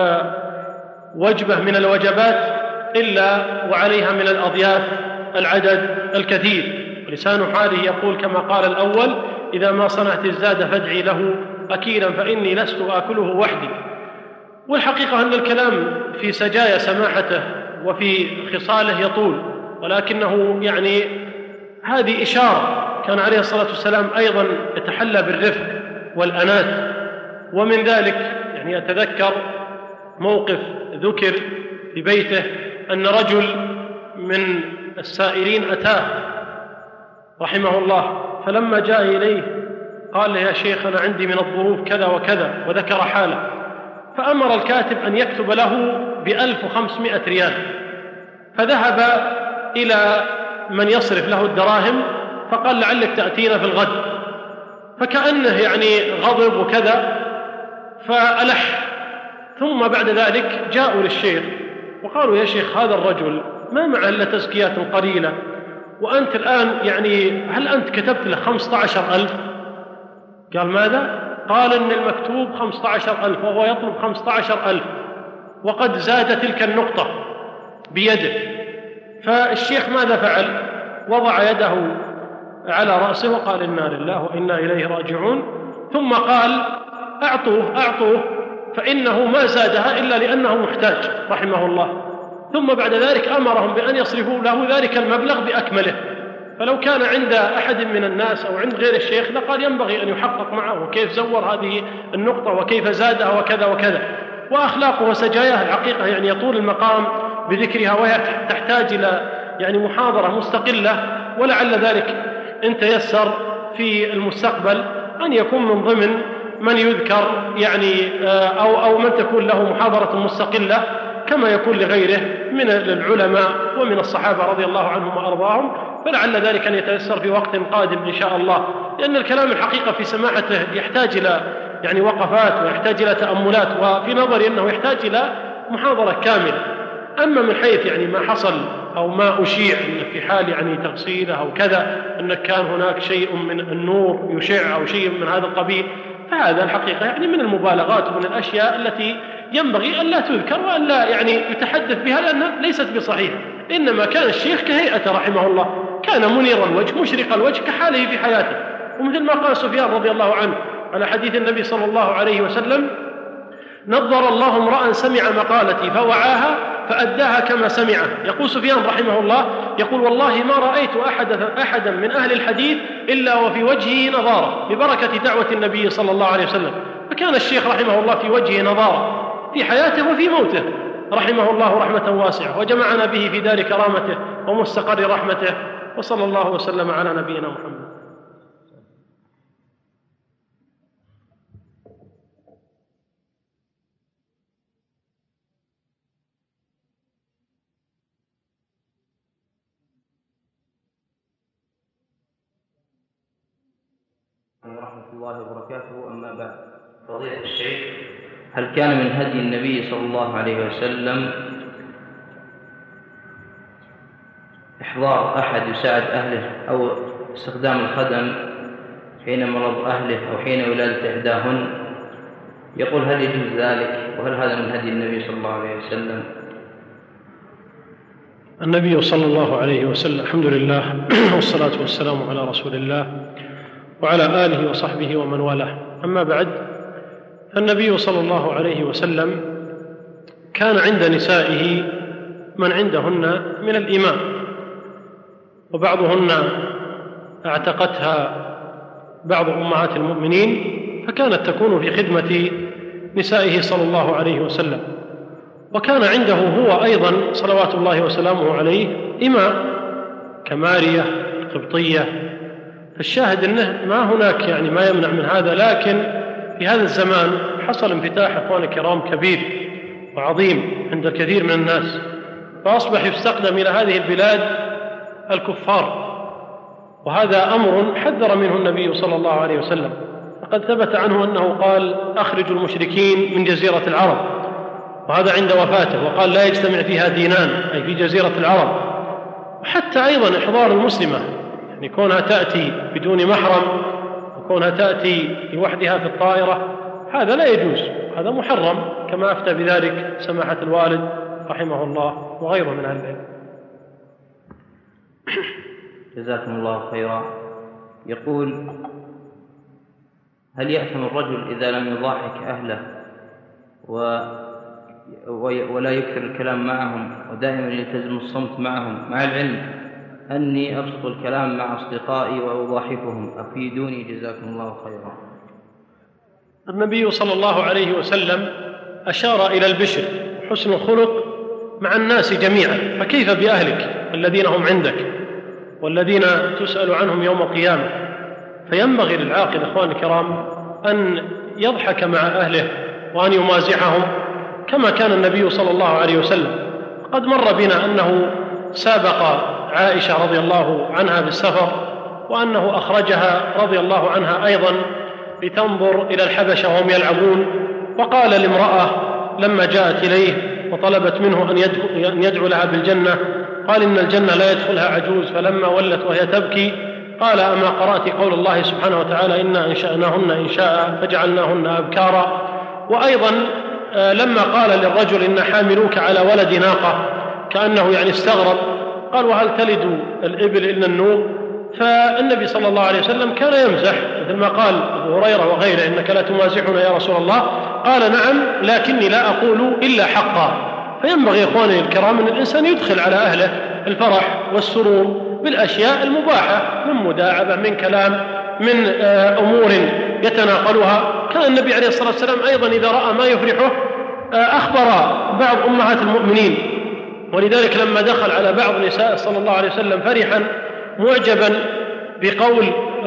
وجبة من الوجبات إلا وعليها من الأضياف العدد الكثير. ولسان حاله يقول كما قال الأول: إذا ما صنعت الزاد فادعي له أكيلا فإني لست آكله وحدي. والحقيقة أن الكلام في سجايا سماحته وفي خصاله يطول، ولكنه يعني هذه إشارة. كان عليه الصلاة والسلام أيضا يتحلى بالرفق والأنات. ومن ذلك يعني أتذكر موقف ذكر في بيته أن رجل من السائرين أتاه رحمه الله، فلما جاء إليه قال له: يا شيخ أنا عندي من الظروف كذا وكذا، وذكر حاله، فأمر الكاتب أن يكتب له ب1500 ريال. فذهب إلى من يصرف له الدراهم فقال: لعلك تأتينا في الغد. فكأنه يعني غضب وكذا فألح. ثم بعد ذلك جاءوا للشيخ وقالوا: يا شيخ هذا الرجل ما معه إلا تزكيات قليلة، وأنت الآن يعني هل أنت كتبت له 15,000؟ قال: ماذا؟ قال: إن المكتوب 15,000 وهو يطلب 15,000 وقد زاد تلك النقطة بيده. فالشيخ ماذا فعل؟ وضع يده على رأسه وقال: إنا لله وإنا إليه راجعون. ثم قال: أعطوه فإنه ما زادها إلا لأنه محتاج رحمه الله. ثم بعد ذلك أمرهم بأن يصرفوا له ذلك المبلغ بأكمله. فلو كان عند أحد من الناس أو عند غير الشيخ لقال ينبغي أن يحقق معه وكيف زور هذه النقطة وكيف زادها وكذا وكذا. وأخلاقه وسجاياه الحقيقة يعني يطول المقام بذكرها، وهي تحتاج إلى يعني محاضرة مستقلة، ولعل ذلك إن تيسر في المستقبل أن يكون من ضمن من يذكر يعني أو من تكون له محاضرة مستقلة كما يكون لغيره من العلماء ومن الصحابة رضي الله عنهم وأرضاهم. فلعل ذلك أن يتيسر في وقت قادم إن شاء الله، لأن الكلام الحقيقة في سماحته يحتاج إلى يعني وقفات ويحتاج إلى تأملات، وفي نظري أنه يحتاج إلى محاضرة كاملة. أما من حيث يعني ما حصل أو ما أشيع في حال يعني تغسيله أو كذا أن كان هناك شيء من النور يشع أو شيء من هذا القبيل، فهذا الحقيقة يعني من المبالغات ومن الأشياء التي ينبغي أن لا تذكر وأن لا يعني يتحدث بها لأنها ليست بصحيحة. إنما كان الشيخ كهيئة رحمه الله، كان منير الوجه مشرق الوجه كحاله في حياته. ومثل ما قال سفيان رضي الله عنه على حديث النبي صلى الله عليه وسلم: نظر الله امرأ سمع مقالتي فوعاها فأداها كما سمعها. يقول سفيان رحمه الله يقول: والله ما رأيت أحدا من أهل الحديث إلا وفي وجهه نظارة ببركة دعوة النبي صلى الله عليه وسلم. فكان الشيخ رحمه الله في وجهه نظارة في حياته وفي موته رحمه الله رحمة واسعة، وجمعنا به في دار كرامته ومستقر رحمته. وصلى الله وسلم على نبينا محمد. ورحمة الله وبركاته. أما بعد، فضيلة الشيخ، هل كان من هدي النبي صلى الله عليه وسلم إحضار أحد يساعد أهله أو استخدام الخدم حين مرض أهله أو حين ولادة إحداهن؟ يقول: هل يجوز ذلك؟ وهل هذا من هدي النبي صلى الله عليه وسلم؟ النبي صلى الله عليه وسلم، الحمد لله والصلاة والسلام على رسول الله وعلى آله وصحبه ومن والاه. أما بعد، فالنبي صلى الله عليه وسلم كان عند نسائه من عندهن من الإماء، وبعضهن اعتقتها بعض أمهات المؤمنين، فكانت تكون في خدمة نسائه صلى الله عليه وسلم. وكان عنده هو أيضا صلوات الله وسلامه عليه إماء كمارية القبطية. فالشاهد أنه ما هناك يعني ما يمنع من هذا، لكن في هذا الزمان حصل انفتاح أخوان الكرام كبير وعظيم عند الكثير من الناس، فأصبح يستخدم إلى هذه البلاد الكفار، وهذا أمر حذر منه النبي صلى الله عليه وسلم. فقد ثبت عنه أنه قال: أخرجوا المشركين من جزيرة العرب، وهذا عند وفاته، وقال: لا يجتمع فيها دينان، أي في جزيرة العرب. وحتى أيضا إحضار المسلمة، يعني كونها تأتي بدون محرم وكونها تأتي لوحدها في الطائرة، هذا لا يجوز، هذا محرم، كما أفتى بذلك سماحة الوالد رحمه الله وغيره من أهل العلم. جزاكم الله خيرا. يقول: هل يأثم الرجل إذا لم يضاحك أهله ولا يكثر الكلام معهم ودائما يلتزم الصمت معهم، مع العلم أني أبسط الكلام مع أصدقائي وأضاحكهم؟ أفيدوني جزاكم الله خيرا. النبي صلى الله عليه وسلم أشار إلى البشر وحسن الخلق مع الناس جميعا، فكيف بأهلك الذين هم عندك والذين تسأل عنهم يوم القيامة؟ فينبغي للعاقل أخوان الكرام أن يضحك مع أهله وأن يمازحهم كما كان النبي صلى الله عليه وسلم. قد مر بنا أنه سابق عائشة رضي الله عنها بالسفر، وأنه أخرجها رضي الله عنها أيضا لتنظر إلى الحبشة وهم يلعبون، وقال لامرأة لما جاءت إليه وطلبت منه أن يدعو لها بالجنة، قال: إن الجنة لا يدخلها عجوز. فلما ولت وهي تبكي قال: أما قرأت قول الله سبحانه وتعالى: إنا أنشأناهن إنشاء فجعلناهن أبكارا. وأيضا لما قال للرجل: إن حاملوك على ولد ناقة، كأنه يعني استغرب، قال: وهل تلد الإبل إلا النوق؟ فالنبي صلى الله عليه وسلم كان يمزح، مثل ما قال أبو هريرة وغيره: إنك لا تمازحنا يا رسول الله؟ قال: نعم، لكني لا أقول إلا حقا. فينبغي إخواني الكرام أن الإنسان يدخل على أهله الفرح والسرور بالأشياء المباحة، من مداعبة، من كلام، من أمور يتناقلها. كان النبي عليه الصلاة والسلام أيضا إذا رأى ما يفرحه أخبر بعض أمهات المؤمنين، ولذلك لما دخل على بعض نساء صلى الله عليه وسلم فرحا معجبا بقول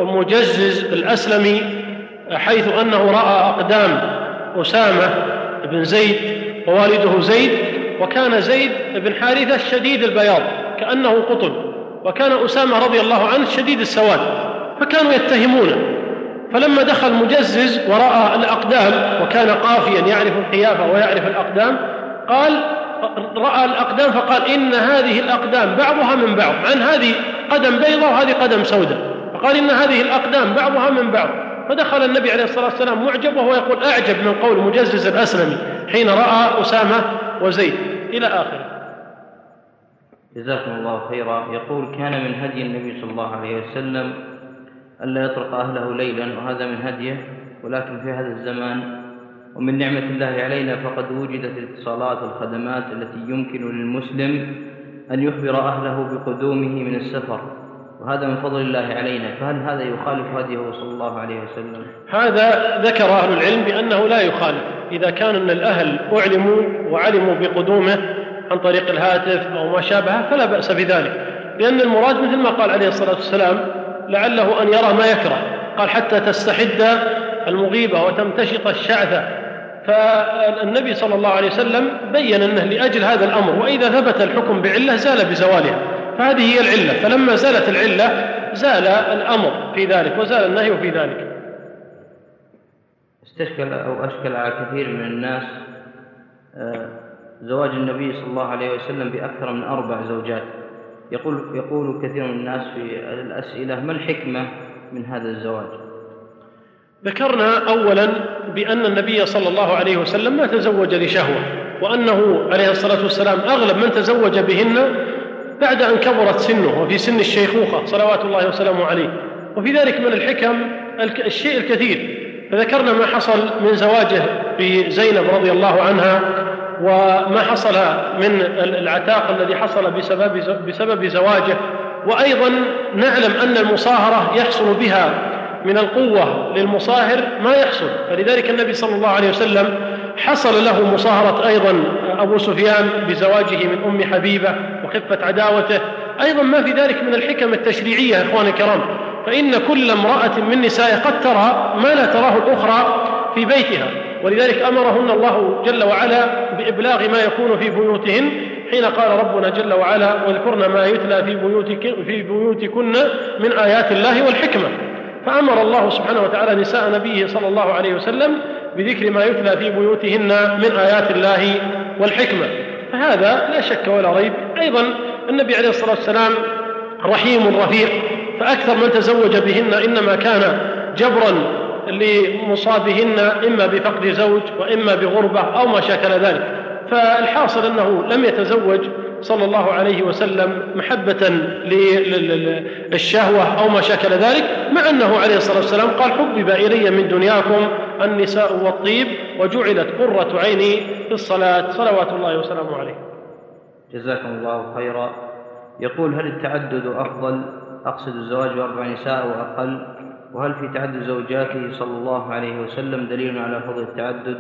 مجزز الأسلمي، حيث أنه رأى أقدام أسامة بن زيد ووالده زيد، وكان زيد بن حارثة شديد البياض كأنه قطن، وكان أسامة رضي الله عنه شديد السواد، فكانوا يتهمونه. فلما دخل مجزز ورأى الأقدام، وكان قافيا يعرف القيافة ويعرف الأقدام، قال: رأى الأقدام فقال: إن هذه الأقدام بعضها من بعض، عن هذه قدم بيضاء وهذه قدم سوداء، فقال: إن هذه الأقدام بعضها من بعض. فدخل النبي عليه الصلاة والسلام معجب، وهو يقول: أعجب من قول مجزز الأسلمي حين رأى أسامة وزيد، إلى آخره. جزاكم الله خيرا. يقول: كان من هدي النبي صلى الله عليه وسلم ألا يطرق أهله ليلا، وهذا من هديه، ولكن في هذا الزمان ومن نعمة الله علينا فقد وجدت الاتصالات والخدمات التي يمكن للمسلم أن يخبر أهله بقدومه من السفر، وهذا من فضل الله علينا، فهل هذا يخالف هديه صلى الله عليه وسلم؟ هذا ذكر أهل العلم بأنه لا يخالف، إذا كان أن الأهل أعلموا وعلموا بقدومه عن طريق الهاتف أو ما شابه فلا بأس بذلك، لأن المراد مثل ما قال عليه الصلاة والسلام: لعله أن يرى ما يكره، قال: حتى تستحد المغيبة وتمتشط الشعثة. فالنبي صلى الله عليه وسلم بيّن أنه لأجل هذا الأمر، وإذا ثبت الحكم بعلة زال بزوالها، فهذه هي العلة، فلما زالت العلة زال الأمر في ذلك وزال النهي في ذلك. أشكل على كثير من الناس زواج النبي صلى الله عليه وسلم بأكثر من 4 زوجات. يقول كثير من الناس في الأسئلة: ما الحكمة من هذا الزواج؟ ذكرنا أولا بأن النبي صلى الله عليه وسلم ما تزوج لشهوة، وأنه عليه الصلاة والسلام أغلب من تزوج بهن بعد أن كبرت سنه وفي سن الشيخوخة صلوات الله وسلامه عليه، وفي ذلك من الحكم الشيء الكثير. فذكرنا ما حصل من زواجه بزينب رضي الله عنها وما حصل من العتاق الذي حصل بسبب زواجه. وأيضا نعلم أن المصاهرة يحصل بها من القوة للمصاهر ما يحصل، فلذلك النبي صلى الله عليه وسلم حصل له مصاهرة أيضا أبو سفيان بزواجه من أم حبيبة وخفة عداوته. أيضا ما في ذلك من الحكم التشريعية يا إخواني الكرام، فإن كل امرأة من نساء قد ترى ما لا تراه الأخرى في بيتها، ولذلك أمرهن الله جل وعلا بإبلاغ ما يكون في بيوتهن، حين قال ربنا جل وعلا: واذكرن ما يتلى في بيوتكن من آيات الله والحكمة. فأمر الله سبحانه وتعالى نساء نبيه صلى الله عليه وسلم بذكر ما يتلى في بيوتهن من آيات الله والحكمة، فهذا لا شك ولا ريب. أيضا النبي عليه الصلاة والسلام رحيم رفيق، فأكثر من تزوج بهن إنما كان جبرا لمصابهن إما بفقد زوج وإما بغربة أو ما شاكل ذلك. فالحاصل أنه لم يتزوج صلى الله عليه وسلم محبة للشهوة أو ما شاكل ذلك، مع أنه عليه الصلاة والسلام قال: حبب إلي من دنياكم النساء والطيب وجعلت قرة عيني في الصلاة، صلوات الله وسلامه عليه. جزاكم الله خيرا. يقول: هل التعدد أفضل؟ أقصد الزواج بأربع نساء وأقل، وهل في تعدد زوجاته صلى الله عليه وسلم دليل على فضل التعدد؟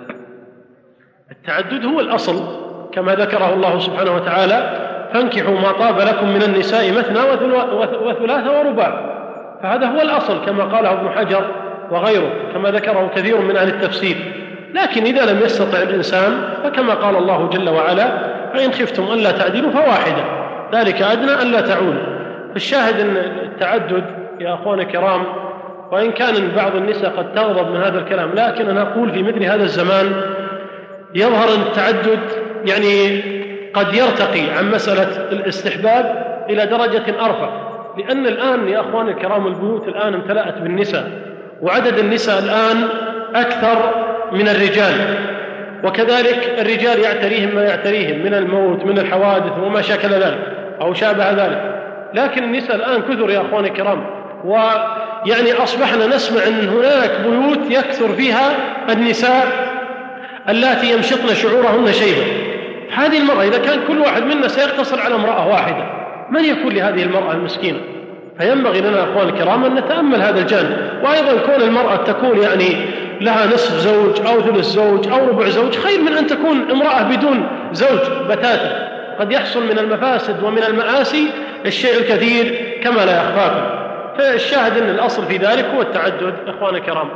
التعدد هو الأصل كما ذكره الله سبحانه وتعالى: فانكحوا ما طاب لكم من النساء مثنى وثلاث ورباع، فهذا هو الأصل كما قاله ابن حجر وغيره، كما ذكره كثير من أهل التفسير. لكن إذا لم يستطع الإنسان فكما قال الله جل وعلا: فإن خفتم ألا تعدلوا فواحدة، ذلك أدنى ألا تعولوا. فالشاهد أن التعدد يا أخواني الكرام، وإن كان بعض النساء قد تغضب من هذا الكلام، لكن أنا أقول في مثل هذا الزمان يظهر أن التعدد يعني قد يرتقي عن مسألة الاستحباب إلى درجة أرفع، لأن الآن يا أخواني الكرام البيوت الآن امتلأت بالنساء، وعدد النساء الآن أكثر من الرجال، وكذلك الرجال يعتريهم ما يعتريهم من الموت من الحوادث وما شاكل ذلك أو شابه ذلك. لكن النساء الآن كثر يا أخواني الكرام، ويعني أصبحنا نسمع أن هناك بيوت يكثر فيها النساء اللاتي يمشطن شعورهن شيبا. هذه المرأة إذا كان كل واحد منا سيقتصر على امرأة واحدة، من يكون لهذه المرأة المسكينة؟ فينبغي لنا أخوان الكرام أن نتأمل هذا الجانب. وأيضا كون المرأة تكون يعني لها نصف زوج أو ثلث زوج أو ربع زوج خير من أن تكون امرأة بدون زوج بتاتا، قد يحصل من المفاسد ومن المآسي الشيء الكثير كما لا يخفاكم. فالشاهد أن الأصل في ذلك هو التعدد أخوان الكرام.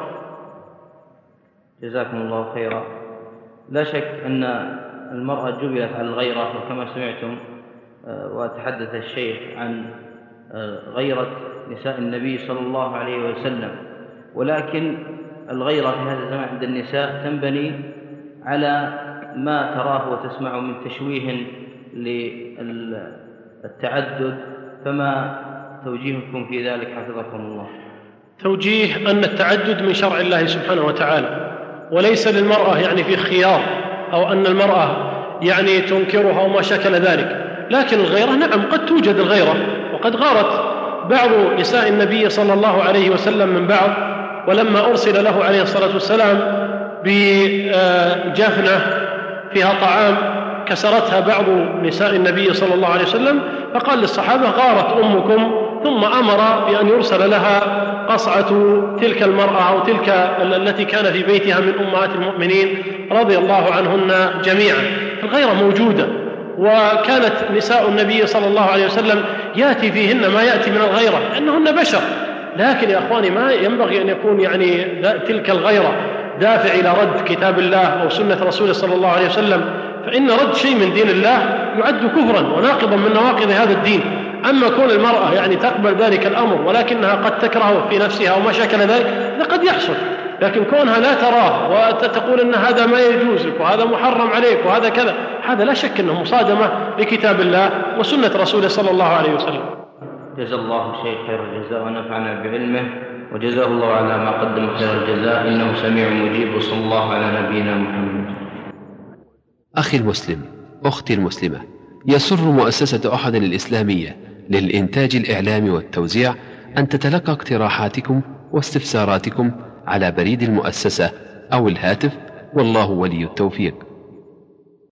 جزاكم الله خيرا. لا شك أن المرأة جبلت على الغيرة، وكما سمعتم وتحدث الشيخ عن غيرة نساء النبي صلى الله عليه وسلم، ولكن الغيرة في هذا الزمان عند النساء تنبني على ما تراه وتسمعه من تشويه للتعدد، فما توجيهكم في ذلك حفظكم الله؟ توجيه أن التعدد من شرع الله سبحانه وتعالى، وليس للمرأة يعني في خيار، أو أن المرأة يعني تنكرها وما شكل ذلك. لكن الغيرة نعم قد توجد الغيرة، وقد غارت بعض نساء النبي صلى الله عليه وسلم من بعض، ولما أرسل له عليه الصلاة والسلام بجفنة فيها طعام كسرتها بعض نساء النبي صلى الله عليه وسلم، فقال للصحابة: غارت أمكم، ثم أمر بأن يرسل لها قصعة تلك المرأة أو تلك التي كان في بيتها من أمهات المؤمنين رضي الله عنهن جميعا. الغيرة موجودة، وكانت نساء النبي صلى الله عليه وسلم يأتي فيهن ما يأتي من الغيرة لأنهن بشر. لكن يا أخواني ما ينبغي أن يكون يعني تلك الغيرة دافع إلى رد كتاب الله أو سنة رسوله صلى الله عليه وسلم، فإن رد شيء من دين الله يعد كفرا وناقضا من نواقض هذا الدين. أما كون المرأة يعني تقبل ذلك الأمر ولكنها قد تكرهه في نفسها وما شاكل ذلك، هذا قد يحصل. لكن كونها لا تراه وتقول أن هذا ما يجوز لك وهذا محرم عليك وهذا كذا، هذا لا شك أنه مصادمة لكتاب الله وسنة رسوله صلى الله عليه وسلم. جزا الله الشيخ خير الجزاء ونفعنا بعلمه، وجزاه الله على ما قدم خير الجزاء، إنه سميع مجيب، وصلى الله على نبينا محمد. أخي المسلم، أختي المسلمة، يسر مؤسسة أحد الإسلامية للإنتاج الإعلامي والتوزيع أن تتلقى اقتراحاتكم واستفساراتكم على بريد المؤسسة أو الهاتف، والله ولي التوفيق.